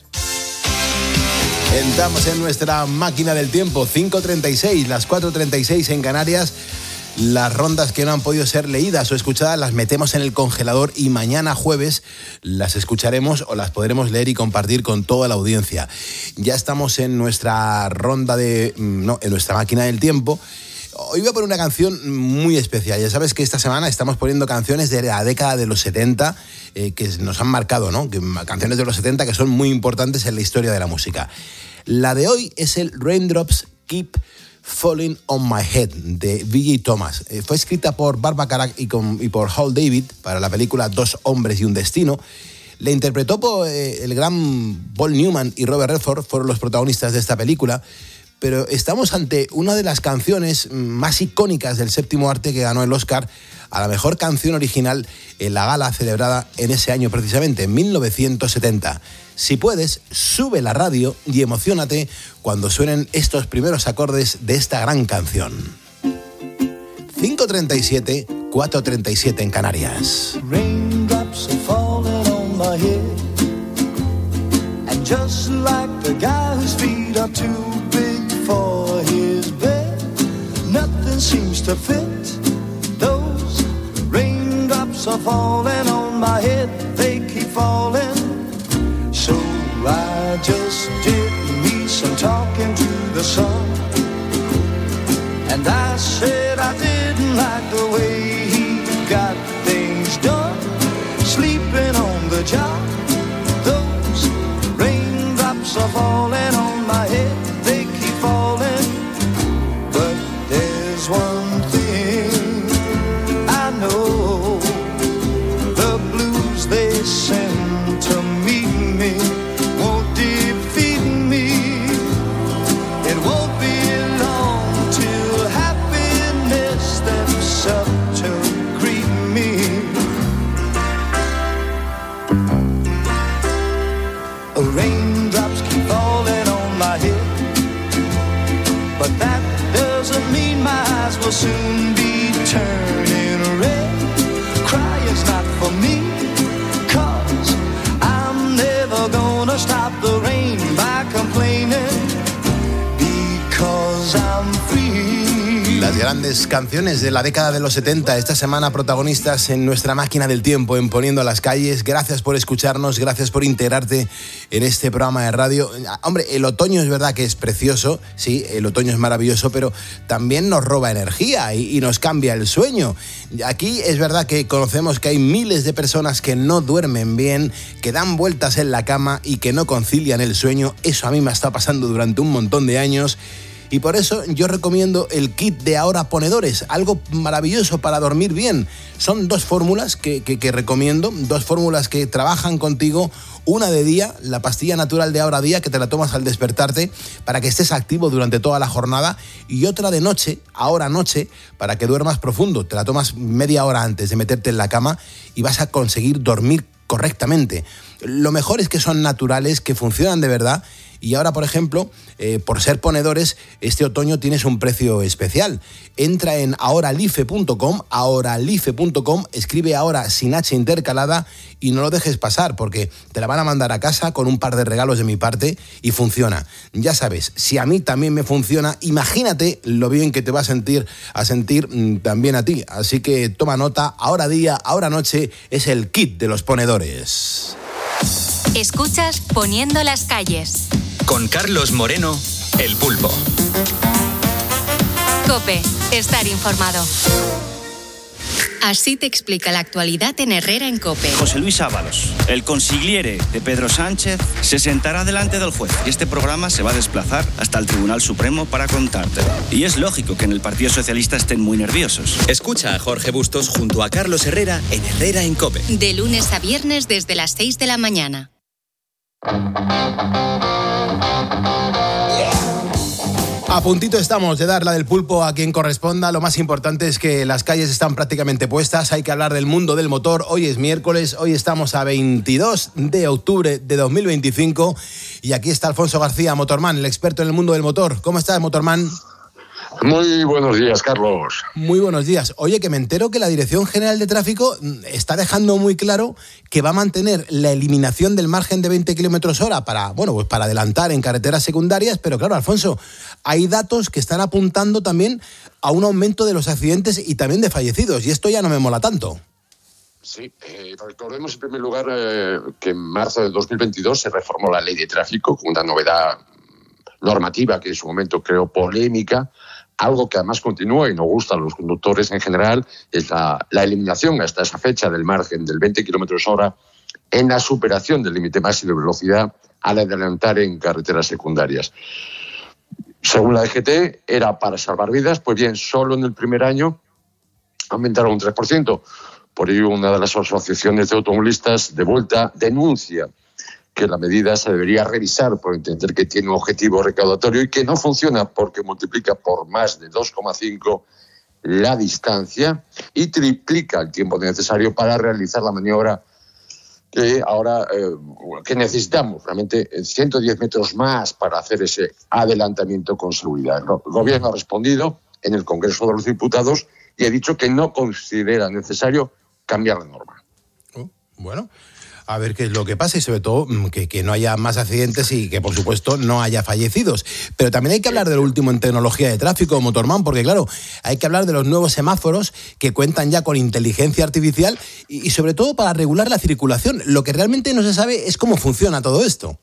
Speaker 9: Entramos en nuestra máquina del tiempo, 5:36, las 4:36 en Canarias. Las rondas que no han podido ser leídas o escuchadas las metemos en el congelador y mañana jueves las escucharemos o las podremos leer y compartir con toda la audiencia. Ya estamos en nuestra en nuestra máquina del tiempo. Hoy voy a poner una canción muy especial. Ya sabes que esta semana estamos poniendo canciones de la década de los 70 que nos han marcado, ¿no? Canciones de los 70 que son muy importantes en la historia de la música. La de hoy es el Raindrops Keep Falling on My Head de V.J. Thomas. Fue escrita por Barbara Bacharach y por Hal David para la película Dos hombres y un destino. La interpretó por el gran Paul Newman y Robert Redford, fueron los protagonistas de esta película. Pero estamos ante una de las canciones más icónicas del séptimo arte que ganó el Oscar a la mejor canción original en la gala celebrada en ese año precisamente, en 1970. Si puedes, sube la radio y emociónate cuando suenen estos primeros acordes de esta gran canción. 5:37, 4:37 en Canarias.
Speaker 12: Raindrops are falling on my head, and just like the guy whose feet are too big for his bed, nothing seems to fit. Those raindrops are falling on my head, they keep falling. So I just did me some talking to the sun, and I said I didn't like the way he got things done, sleeping on the job. Those raindrops are falling on my head, they keep falling. But there's one thing I know, the blues they send to meet me won't defeat me. It won't be long till happiness steps up to greet me. Raindrops keep falling on my head, but that doesn't mean my eyes will soon be turning red. Crying's not for me, 'cause I'm never gonna stop the rain by complaining, because I'm free.
Speaker 9: Las grandes canciones de la década de los 70, esta semana protagonistas en nuestra máquina del tiempo, en Poniendo las Calles. Gracias por escucharnos, gracias por integrarte en este programa de radio. Hombre, el otoño es verdad que es precioso, sí, el otoño es maravilloso, pero también nos roba energía y nos cambia el sueño. Aquí es verdad que conocemos que hay miles de personas que no duermen bien, que dan vueltas en la cama y que no concilian el sueño. Eso a mí me ha estado pasando durante un montón de años. Y por eso yo recomiendo el kit de Ahora Ponedores, algo maravilloso para dormir bien. Son 2 fórmulas que recomiendo, 2 fórmulas que trabajan contigo. Una de día, la pastilla natural de Ahora Día, que te la tomas al despertarte para que estés activo durante toda la jornada. Y otra de noche, Ahora Noche, para que duermas profundo. Te la tomas media hora antes de meterte en la cama y vas a conseguir dormir correctamente. Lo mejor es que son naturales, que funcionan de verdad. Y ahora, por ejemplo, por ser ponedores, este otoño tienes un precio especial. Entra en ahoralife.com, escribe ahora sin H intercalada y no lo dejes pasar, porque te la van a mandar a casa con un par de regalos de mi parte y funciona. Ya sabes, si a mí también me funciona, imagínate lo bien que te va a sentir también a ti. Así que toma nota, Ahora Día, Ahora Noche es el kit de los ponedores.
Speaker 6: Escuchas Poniendo las calles.
Speaker 5: Con Carlos Moreno, El Pulpo.
Speaker 6: COPE, estar informado. Así te explica la actualidad en Herrera en COPE.
Speaker 16: José Luis Ábalos, el consigliere de Pedro Sánchez, se sentará delante del juez y este programa se va a desplazar hasta el Tribunal Supremo para contártelo. Y es lógico que en el Partido Socialista estén muy nerviosos.
Speaker 5: Escucha a Jorge Bustos junto a Carlos Herrera en Herrera en COPE.
Speaker 6: De lunes a viernes desde las 6 de la mañana.
Speaker 9: A puntito estamos de dar la del pulpo a quien corresponda. Lo más importante es que las calles están prácticamente puestas. Hay que hablar del mundo del motor. Hoy es miércoles, hoy estamos a 22 de octubre de 2025 y aquí está Alfonso García, Motorman, el experto en el mundo del motor. ¿Cómo estás, Motorman?
Speaker 17: Muy buenos días, Carlos.
Speaker 9: Muy buenos días. Oye, que me entero que la Dirección General de Tráfico está dejando muy claro que va a mantener la eliminación del margen de 20 kilómetros hora para adelantar en carreteras secundarias, pero claro, Alfonso, hay datos que están apuntando también a un aumento de los accidentes y también de fallecidos, y esto ya no me mola tanto.
Speaker 17: Sí, recordemos en primer lugar que en marzo de 2022 se reformó la ley de tráfico con una novedad normativa que en su momento creó polémica. Algo que además continúa y nos gusta a los conductores en general es la eliminación hasta esa fecha del margen del 20 kilómetros hora en la superación del límite máximo de velocidad al adelantar en carreteras secundarias. Según la DGT, era para salvar vidas, pues bien, solo en el primer año aumentaron un 3%. Por ello, una de las asociaciones de automovilistas de Vuelta denuncia que la medida se debería revisar por entender que tiene un objetivo recaudatorio y que no funciona porque multiplica por más de 2,5 la distancia y triplica el tiempo necesario para realizar la maniobra que ahora que necesitamos, realmente 110 metros más para hacer ese adelantamiento con seguridad. El Gobierno ha respondido en el Congreso de los Diputados y ha dicho que no considera necesario cambiar la norma.
Speaker 9: Bueno, a ver qué es lo que pasa y sobre todo que no haya más accidentes y que por supuesto no haya fallecidos. Pero también hay que hablar de lo último en tecnología de tráfico, Motorman, porque claro, hay que hablar de los nuevos semáforos que cuentan ya con inteligencia artificial y sobre todo para regular la circulación. Lo que realmente no se sabe es cómo funciona todo esto.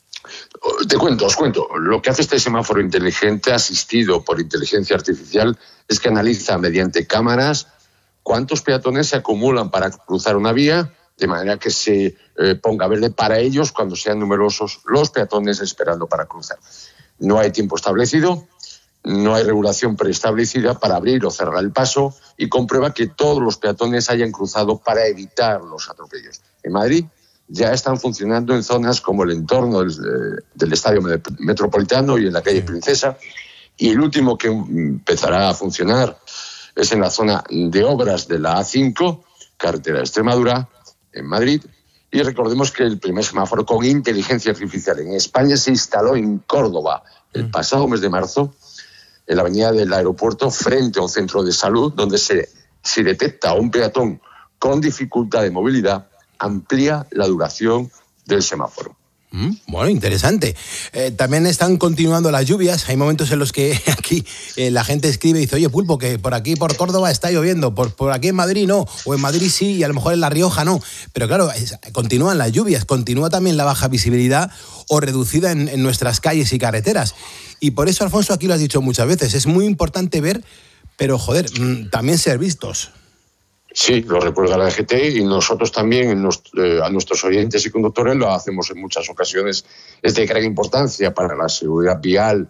Speaker 17: Os cuento. Lo que hace este semáforo inteligente asistido por inteligencia artificial es que analiza mediante cámaras cuántos peatones se acumulan para cruzar una vía, de manera que se ponga verde para ellos cuando sean numerosos los peatones esperando para cruzar. No hay tiempo establecido, no hay regulación preestablecida para abrir o cerrar el paso y comprueba que todos los peatones hayan cruzado para evitar los atropellos. En Madrid ya están funcionando en zonas como el entorno del Estadio Metropolitano y en la calle Princesa, y el último que empezará a funcionar es en la zona de obras de la A5, carretera de Extremadura, en Madrid, y recordemos que el primer semáforo con inteligencia artificial en España se instaló en Córdoba el pasado mes de marzo, en la avenida del aeropuerto, frente a un centro de salud, donde si detecta a un peatón con dificultad de movilidad, amplía la duración del semáforo.
Speaker 9: Bueno, interesante. También están continuando las lluvias. Hay momentos en los que aquí la gente escribe y dice, oye, Pulpo, que por aquí, por Córdoba, está lloviendo, por aquí en Madrid no, o en Madrid sí, y a lo mejor en La Rioja no. Pero claro, continúan las lluvias, continúa también la baja visibilidad o reducida en nuestras calles y carreteras. Y por eso, Alfonso, aquí lo has dicho muchas veces, es muy importante ver, pero joder, también ser vistos.
Speaker 17: Sí, lo recuerda la DGT y nosotros también a nuestros oyentes y conductores lo hacemos en muchas ocasiones. Es de gran importancia para la seguridad vial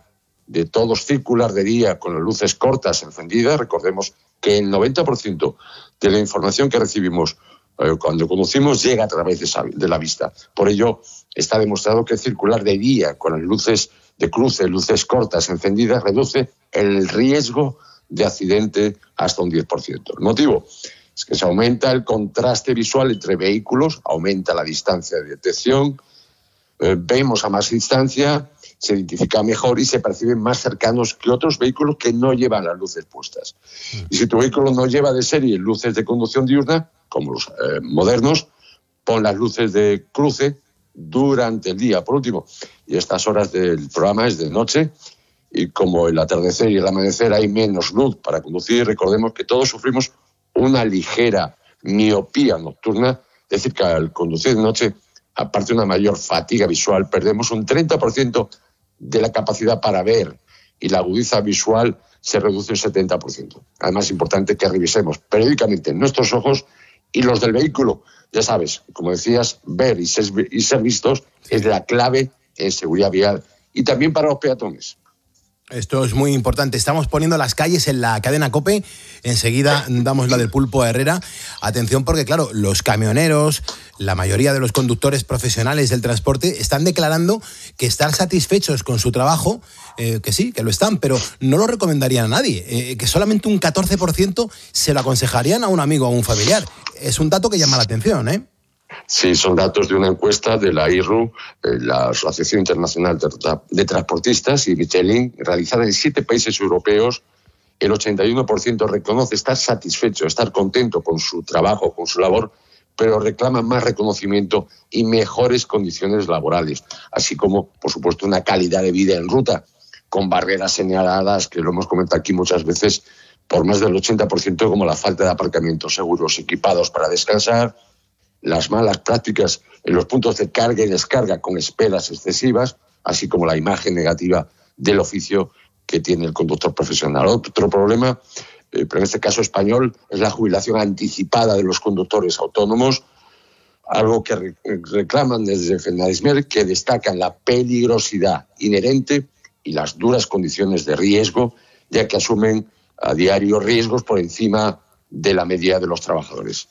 Speaker 17: de todos circular de día con las luces cortas encendidas. Recordemos que el 90% de la información que recibimos cuando conducimos llega a través de la vista. Por ello, está demostrado que circular de día con las luces de cruce, luces cortas encendidas, reduce el riesgo de accidente hasta un 10%. El motivo es que se aumenta el contraste visual entre vehículos, aumenta la distancia de detección, vemos a más distancia, se identifica mejor y se perciben más cercanos que otros vehículos que no llevan las luces puestas. Y si tu vehículo no lleva de serie luces de conducción diurna, como los modernos, pon las luces de cruce durante el día. Por último, y estas horas del programa es de noche, y como el atardecer y el amanecer hay menos luz para conducir, recordemos que todos sufrimos una ligera miopía nocturna, es decir, que al conducir de noche, aparte de una mayor fatiga visual, perdemos un 30% de la capacidad para ver y la agudeza visual se reduce un 70%. Además, es importante que revisemos periódicamente nuestros ojos y los del vehículo. Ya sabes, como decías, ver y ser vistos es la clave en seguridad vial y también para los peatones.
Speaker 9: Esto es muy importante. Estamos poniendo las calles en la cadena COPE. Enseguida damos la del Pulpo a Herrera. Atención porque, claro, los camioneros, la mayoría de los conductores profesionales del transporte están declarando que están satisfechos con su trabajo, que sí, que lo están, pero no lo recomendarían a nadie, que solamente un 14% se lo aconsejarían a un amigo o a un familiar. Es un dato que llama la atención, ¿eh?
Speaker 17: Sí, son datos de una encuesta de la IRU, la Asociación Internacional de Transportistas, y Michelin, realizada en 7 países europeos. El 81% reconoce estar satisfecho, estar contento con su trabajo, con su labor, pero reclama más reconocimiento y mejores condiciones laborales, así como, por supuesto, una calidad de vida en ruta, con barreras señaladas, que lo hemos comentado aquí muchas veces, por más del 80%, como la falta de aparcamientos seguros equipados para descansar, las malas prácticas en los puntos de carga y descarga con esperas excesivas, así como la imagen negativa del oficio que tiene el conductor profesional. Otro problema, pero en este caso español, es la jubilación anticipada de los conductores autónomos, algo que reclaman desde FENADISMER, que destacan la peligrosidad inherente y las duras condiciones de riesgo, ya que asumen a diario riesgos por encima de la media de los trabajadores.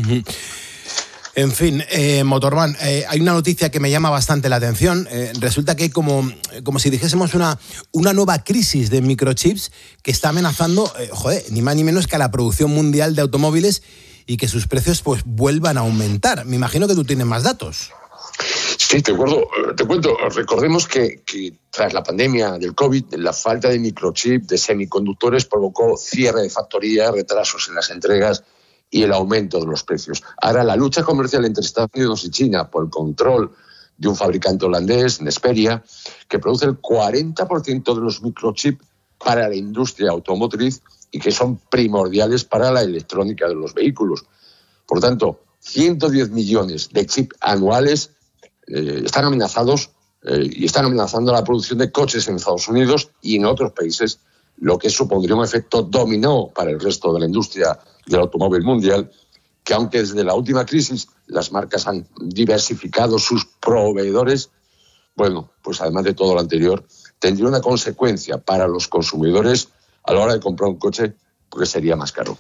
Speaker 9: En fin, Motorman, hay una noticia que me llama bastante la atención. Resulta que hay como si dijésemos una nueva crisis de microchips que está amenazando, ni más ni menos que a la producción mundial de automóviles y que sus precios pues vuelvan a aumentar. Me imagino que tú tienes más datos.
Speaker 17: Sí, te cuento. Recordemos que tras la pandemia del COVID, la falta de microchip, de semiconductores, provocó cierre de factorías, retrasos en las entregas y el aumento de los precios. Ahora, la lucha comercial entre Estados Unidos y China por el control de un fabricante holandés, Nesperia, que produce el 40% de los microchips para la industria automotriz y que son primordiales para la electrónica de los vehículos. Por tanto, 110 millones de chips anuales están amenazados y están amenazando la producción de coches en Estados Unidos y en otros países, lo que supondría un efecto dominó para el resto de la industria del automóvil mundial, que aunque desde la última crisis las marcas han diversificado sus proveedores, bueno, pues además de todo lo anterior, tendría una consecuencia para los consumidores a la hora de comprar un coche, porque sería más caro.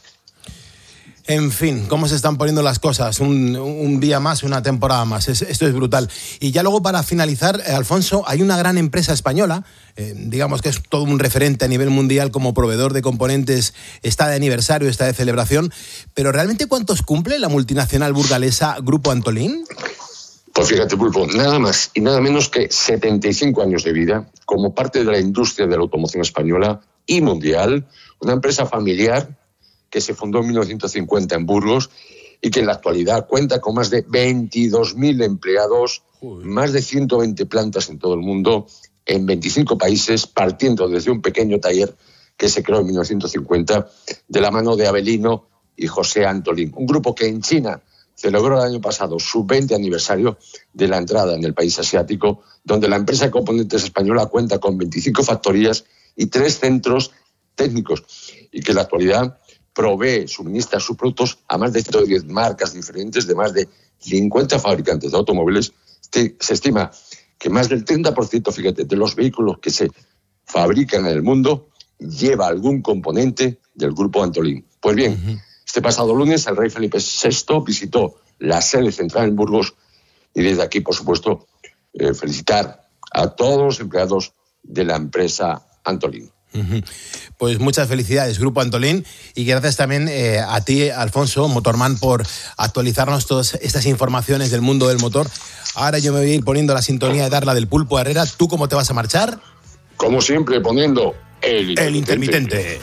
Speaker 9: En fin, cómo se están poniendo las cosas, un día más, una temporada más, esto es brutal. Y ya luego para finalizar, Alfonso, hay una gran empresa española, digamos que es todo un referente a nivel mundial como proveedor de componentes, está de aniversario, está de celebración, pero ¿realmente cuántos cumple la multinacional burgalesa Grupo Antolín?
Speaker 17: Pues fíjate, Pulpo, nada más y nada menos que 75 años de vida como parte de la industria de la automoción española y mundial, una empresa familiar que se fundó en 1950 en Burgos y que en la actualidad cuenta con más de 22.000 empleados, más de 120 plantas en todo el mundo, en 25 países, partiendo desde un pequeño taller que se creó en 1950 de la mano de Abelino y José Antolín, un grupo que en China celebró el año pasado su 20 aniversario de la entrada en el país asiático, donde la empresa de componentes española cuenta con 25 factorías y 3 centros técnicos y que en la actualidad suministra sus productos a más de 110 marcas diferentes de más de 50 fabricantes de automóviles. Se estima que más del 30%, fíjate, de los vehículos que se fabrican en el mundo lleva algún componente del grupo Antolín. Pues bien, este pasado lunes el rey Felipe VI visitó la sede central en Burgos y desde aquí, por supuesto, felicitar a todos los empleados de la empresa Antolín.
Speaker 9: Pues muchas felicidades, Grupo Antolín, y gracias también a ti, Alfonso, Motorman, por actualizarnos todas estas informaciones del mundo del motor. Ahora yo me voy a ir poniendo la sintonía de Darla del Pulpo Herrera. ¿Tú cómo te vas a marchar?
Speaker 17: Como siempre, poniendo el
Speaker 9: intermitente.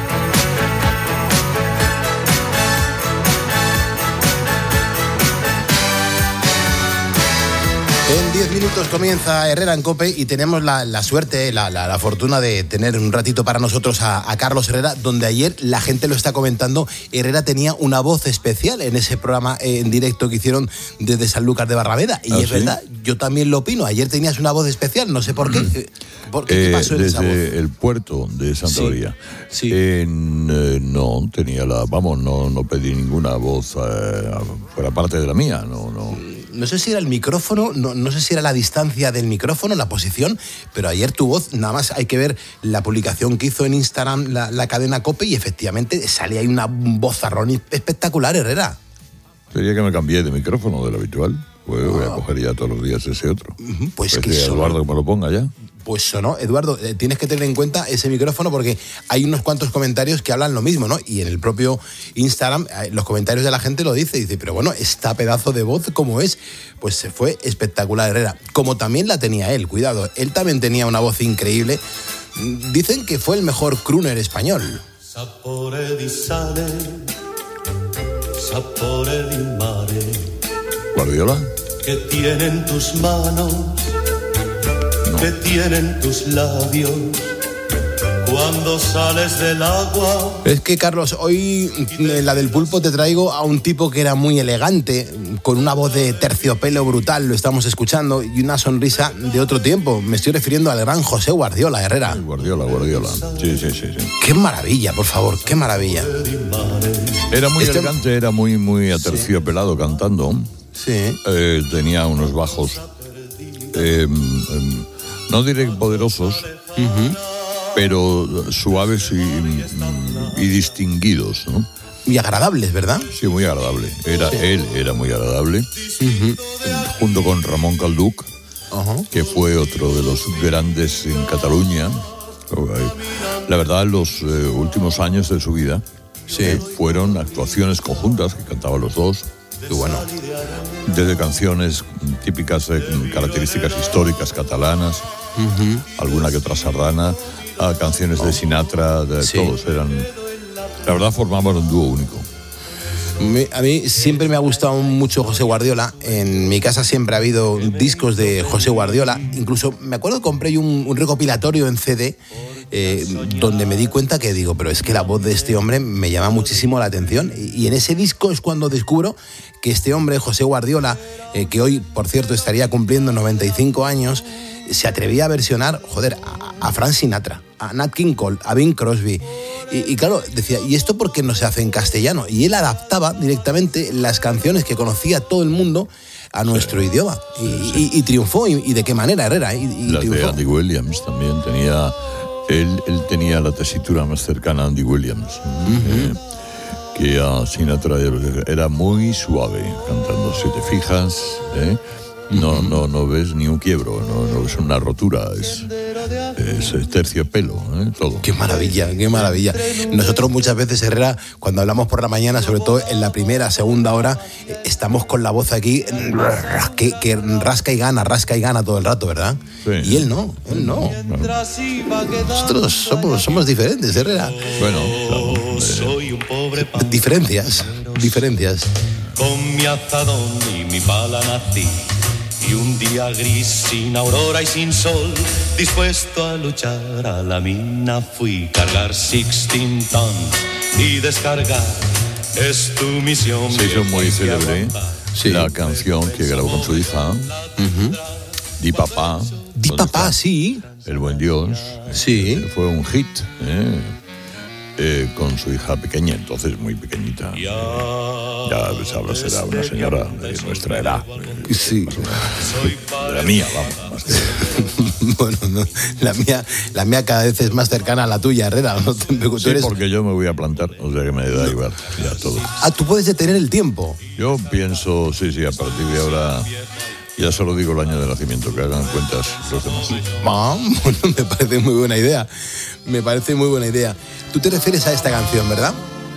Speaker 9: En 10 minutos comienza Herrera en COPE y tenemos la suerte, la fortuna de tener un ratito para nosotros a Carlos Herrera, donde ayer la gente lo está comentando. Herrera tenía una voz especial en ese programa en directo que hicieron desde Sanlúcar de Barrameda. Y es verdad, yo también lo opino. Ayer tenías una voz especial, no sé por qué. ¿Qué pasó en esa voz?
Speaker 18: Desde el puerto de Santa María.
Speaker 9: Sí.
Speaker 18: No tenía no pedí ninguna voz fuera parte de la mía,
Speaker 9: No sé si era el micrófono, no sé si era la distancia del micrófono, la posición, pero ayer tu voz, nada más hay que ver la publicación que hizo en Instagram la cadena COPE y efectivamente sale ahí una vozarrón espectacular, Herrera.
Speaker 18: Sería que me cambié de micrófono del habitual. Pues voy a coger ya todos los días ese otro.
Speaker 9: Pues que
Speaker 18: Eduardo que me lo ponga ya.
Speaker 9: Pues sonó, Eduardo, tienes que tener en cuenta ese micrófono porque hay unos cuantos comentarios que hablan lo mismo, ¿no? Y en el propio Instagram, los comentarios de la gente lo dice, pero bueno, esta pedazo de voz, ¿cómo es? Pues se fue espectacular, Herrera. Como también la tenía él, cuidado, él también tenía una voz increíble. Dicen que fue el mejor crooner español.
Speaker 12: Sapore di sale, sapore di mare.
Speaker 18: ¿Guardiola?
Speaker 12: Que tienen tus manos, que tienen tus labios cuando sales del agua.
Speaker 9: Es que, Carlos, hoy en la del Pulpo te traigo a un tipo que era muy elegante, con una voz de terciopelo brutal, lo estamos escuchando, y una sonrisa de otro tiempo. Me estoy refiriendo al gran José Guardiola, Herrera.
Speaker 18: Guardiola. Sí.
Speaker 9: Qué maravilla, por favor, qué maravilla.
Speaker 18: Era muy elegante, era muy aterciopelado cantando.
Speaker 9: Sí.
Speaker 18: Tenía unos bajos, no diré poderosos, pero suaves y distinguidos, ¿no?
Speaker 9: Y agradables, ¿verdad?
Speaker 18: Sí, muy agradable. Él era muy agradable. Junto con Ramón Calduc, que fue otro de los grandes en Cataluña. La verdad, los últimos años de su vida fueron actuaciones conjuntas que cantaban los dos.
Speaker 9: Y bueno,
Speaker 18: desde canciones típicas de características históricas catalanas, alguna que otra sardana, a canciones de Sinatra, todos eran, la verdad, formaban un dúo único.
Speaker 9: A mí siempre me ha gustado mucho José Guardiola. En mi casa siempre ha habido discos de José Guardiola. Incluso me acuerdo que compré un recopilatorio en CD donde me di cuenta que digo, pero es que la voz de este hombre me llama muchísimo la atención. Y en ese disco es cuando descubro que este hombre, José Guardiola, que hoy, por cierto, estaría cumpliendo 95 años, se atrevía a versionar, a Frank Sinatra, a Nat King Cole, a Bing Crosby. Y claro, decía, ¿y esto por qué no se hace en castellano? Y él adaptaba directamente las canciones que conocía todo el mundo a nuestro idioma. Y triunfó. ¿Y de qué manera, Herrera?
Speaker 18: Las triunfó. De Andy Williams también tenía... Él tenía la tesitura más cercana a Andy Williams, que a Sinatra era muy suave cantando. Si te fijas, no ves ni un quiebro, no ves una rotura, es terciopelo, todo.
Speaker 9: Qué maravilla. Nosotros muchas veces, Herrera, cuando hablamos por la mañana, sobre todo en la primera, segunda hora, estamos con la voz aquí que rasca y gana todo el rato, ¿verdad?
Speaker 18: Sí.
Speaker 9: Y él no. Nosotros somos diferentes, Herrera.
Speaker 18: Bueno, claro.
Speaker 12: Soy un pobre
Speaker 9: Diferencias.
Speaker 12: Con mi azadón y mi pala nací. Y un día gris, sin aurora y sin sol, dispuesto a luchar a la mina fui. Cargar 16 tons y descargar es tu misión.
Speaker 18: Se hizo muy célebre la canción que grabó con su hija, Di Papá.
Speaker 9: Di Papá, sí.
Speaker 18: El buen Dios.
Speaker 9: Sí.
Speaker 18: Fue un hit, con su hija pequeña, entonces muy pequeñita. Ya ahora será una señora de nuestra edad.
Speaker 9: Sí.
Speaker 18: De la mía, vamos, más que...
Speaker 9: Bueno, no, la mía cada vez es más cercana a la tuya, Herrera. ¿No?
Speaker 18: Sí, porque yo me voy a plantar, o sea que me da igual, ya todo.
Speaker 9: Tú puedes detener el tiempo.
Speaker 18: Yo pienso, sí, a partir de ahora ya solo digo el año de nacimiento, que hagan cuentas los demás.
Speaker 9: Bueno, me parece muy buena idea. Tú te refieres a esta canción, ¿verdad?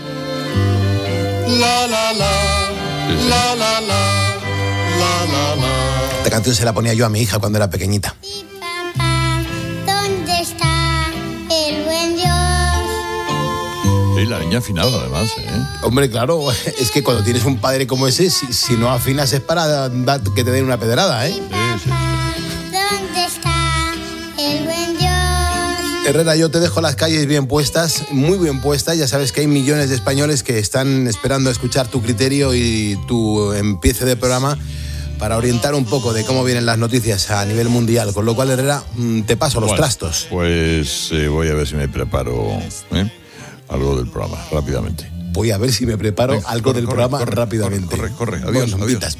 Speaker 12: La la la,
Speaker 18: Sí.
Speaker 12: la la la, la la la.
Speaker 9: Esta canción se la ponía yo a mi hija cuando era pequeñita.
Speaker 19: ¿Dónde está el buen Dios?
Speaker 18: Sí, la niña afinada además, ¿eh?
Speaker 9: Hombre, claro, es que cuando tienes un padre como ese, si no afinas es para que te den una pedrada, ¿eh?
Speaker 18: Sí.
Speaker 19: ¿Dónde está el buen Dios?
Speaker 9: Herrera, yo te dejo las calles bien puestas, muy bien puestas. Ya sabes que hay millones de españoles que están esperando a escuchar tu criterio y tu empiece de programa para orientar un poco de cómo vienen las noticias a nivel mundial. Con lo cual, Herrera, te paso los trastos.
Speaker 18: Pues voy a ver si me preparo algo del programa, rápidamente.
Speaker 9: Voy a ver si me preparo algo del programa rápidamente.
Speaker 18: Corre. Adiós.
Speaker 9: Vitas.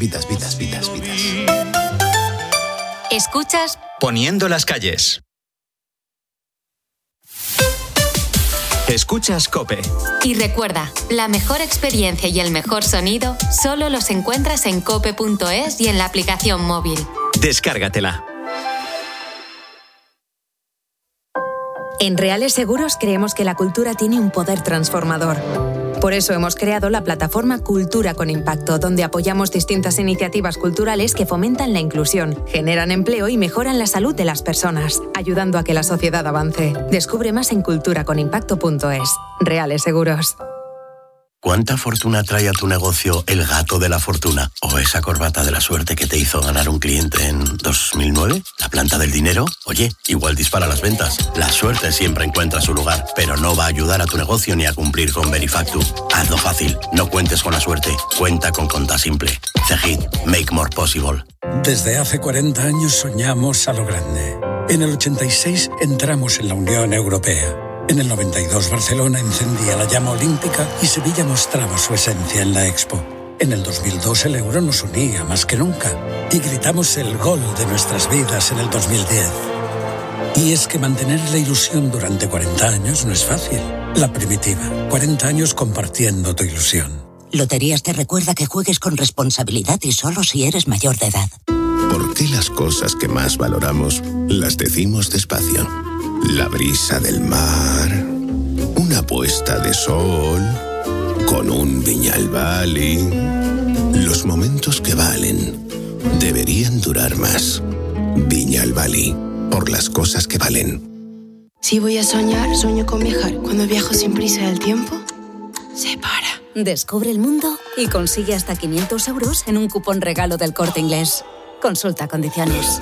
Speaker 6: Escuchas
Speaker 5: Poniendo las calles. Escuchas COPE.
Speaker 6: y recuerda, la mejor experiencia y el mejor sonido solo los encuentras en cope.es y en la aplicación móvil.
Speaker 5: Descárgatela.
Speaker 20: En Reales Seguros creemos que la cultura tiene un poder transformador. Por eso hemos creado la plataforma Cultura con Impacto, donde apoyamos distintas iniciativas culturales que fomentan la inclusión, generan empleo y mejoran la salud de las personas, ayudando a que la sociedad avance. Descubre más en culturaconimpacto.es. Reales Seguros.
Speaker 21: ¿Cuánta fortuna trae a tu negocio el gato de la fortuna? ¿O esa corbata de la suerte que te hizo ganar un cliente en 2009? ¿La planta del dinero? Oye, igual dispara las ventas. La suerte siempre encuentra su lugar, pero no va a ayudar a tu negocio ni a cumplir con Verifactu. Hazlo fácil, no cuentes con la suerte, cuenta con Contasimple. Cegid, make more possible.
Speaker 22: Desde hace 40 años soñamos a lo grande. En el 86 entramos en la Unión Europea. En el 92 Barcelona encendía la llama olímpica y Sevilla mostraba su esencia en la Expo. En el 2002 el euro nos unía más que nunca y gritamos el gol de nuestras vidas en el 2010. Y es que mantener la ilusión durante 40 años no es fácil. La Primitiva, 40 años compartiendo tu ilusión.
Speaker 23: Loterías te recuerda que juegues con responsabilidad y solo si eres mayor de edad.
Speaker 24: ¿Por qué las cosas que más valoramos las decimos despacio? La brisa del mar, una puesta de sol, con un Viñalbali. Los momentos que valen deberían durar más. Viñalbali, por las cosas que valen.
Speaker 25: Si voy a soñar, sueño con viajar. Cuando viajo sin prisa del tiempo, se para.
Speaker 20: Descubre el mundo y consigue hasta 500 euros en un cupón regalo del Corte Inglés. Consulta condiciones.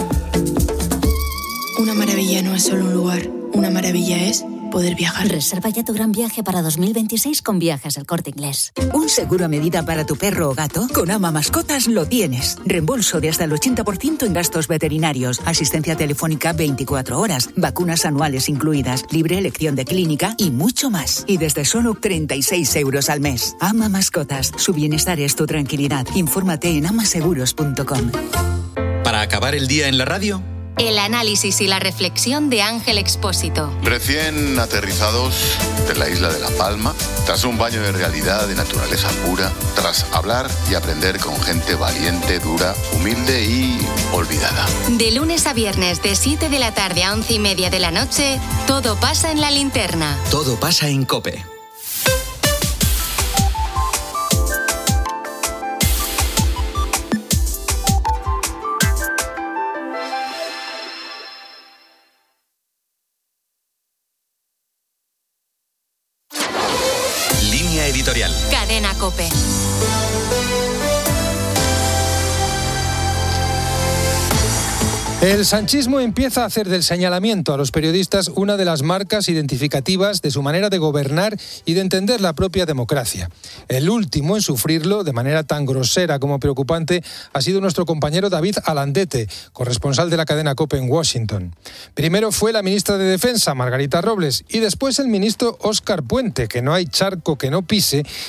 Speaker 25: Una maravilla no es solo un lugar. Una maravilla es poder viajar.
Speaker 20: Reserva ya tu gran viaje para 2026 con Viajes El Corte Inglés.
Speaker 26: Un seguro a medida para tu perro o gato. Con Ama Mascotas lo tienes. Reembolso de hasta el 80% en gastos veterinarios. Asistencia telefónica 24 horas. Vacunas anuales incluidas. Libre elección de clínica y mucho más. Y desde solo 36 euros al mes. Ama Mascotas. Su bienestar es tu tranquilidad. Infórmate en amaseguros.com.
Speaker 5: Para acabar el día en la radio,
Speaker 6: El análisis y la reflexión de Ángel Expósito.
Speaker 27: Recién aterrizados de la isla de La Palma, tras un baño de realidad, de naturaleza pura, tras hablar y aprender con gente valiente, dura, humilde y olvidada.
Speaker 6: De lunes a viernes de 7 de la tarde a 11:30 de la noche, todo pasa en La Linterna.
Speaker 5: todo pasa en COPE. Línea editorial.
Speaker 6: Cadena COPE.
Speaker 28: El sanchismo empieza a hacer del señalamiento a los periodistas una de las marcas identificativas de su manera de gobernar y de entender la propia democracia. El último en sufrirlo de manera tan grosera como preocupante ha sido nuestro compañero David Alandete, corresponsal de la cadena COPE en Washington. Primero fue la ministra de Defensa, Margarita Robles, y después el ministro Óscar Puente, que no hay charco que no pise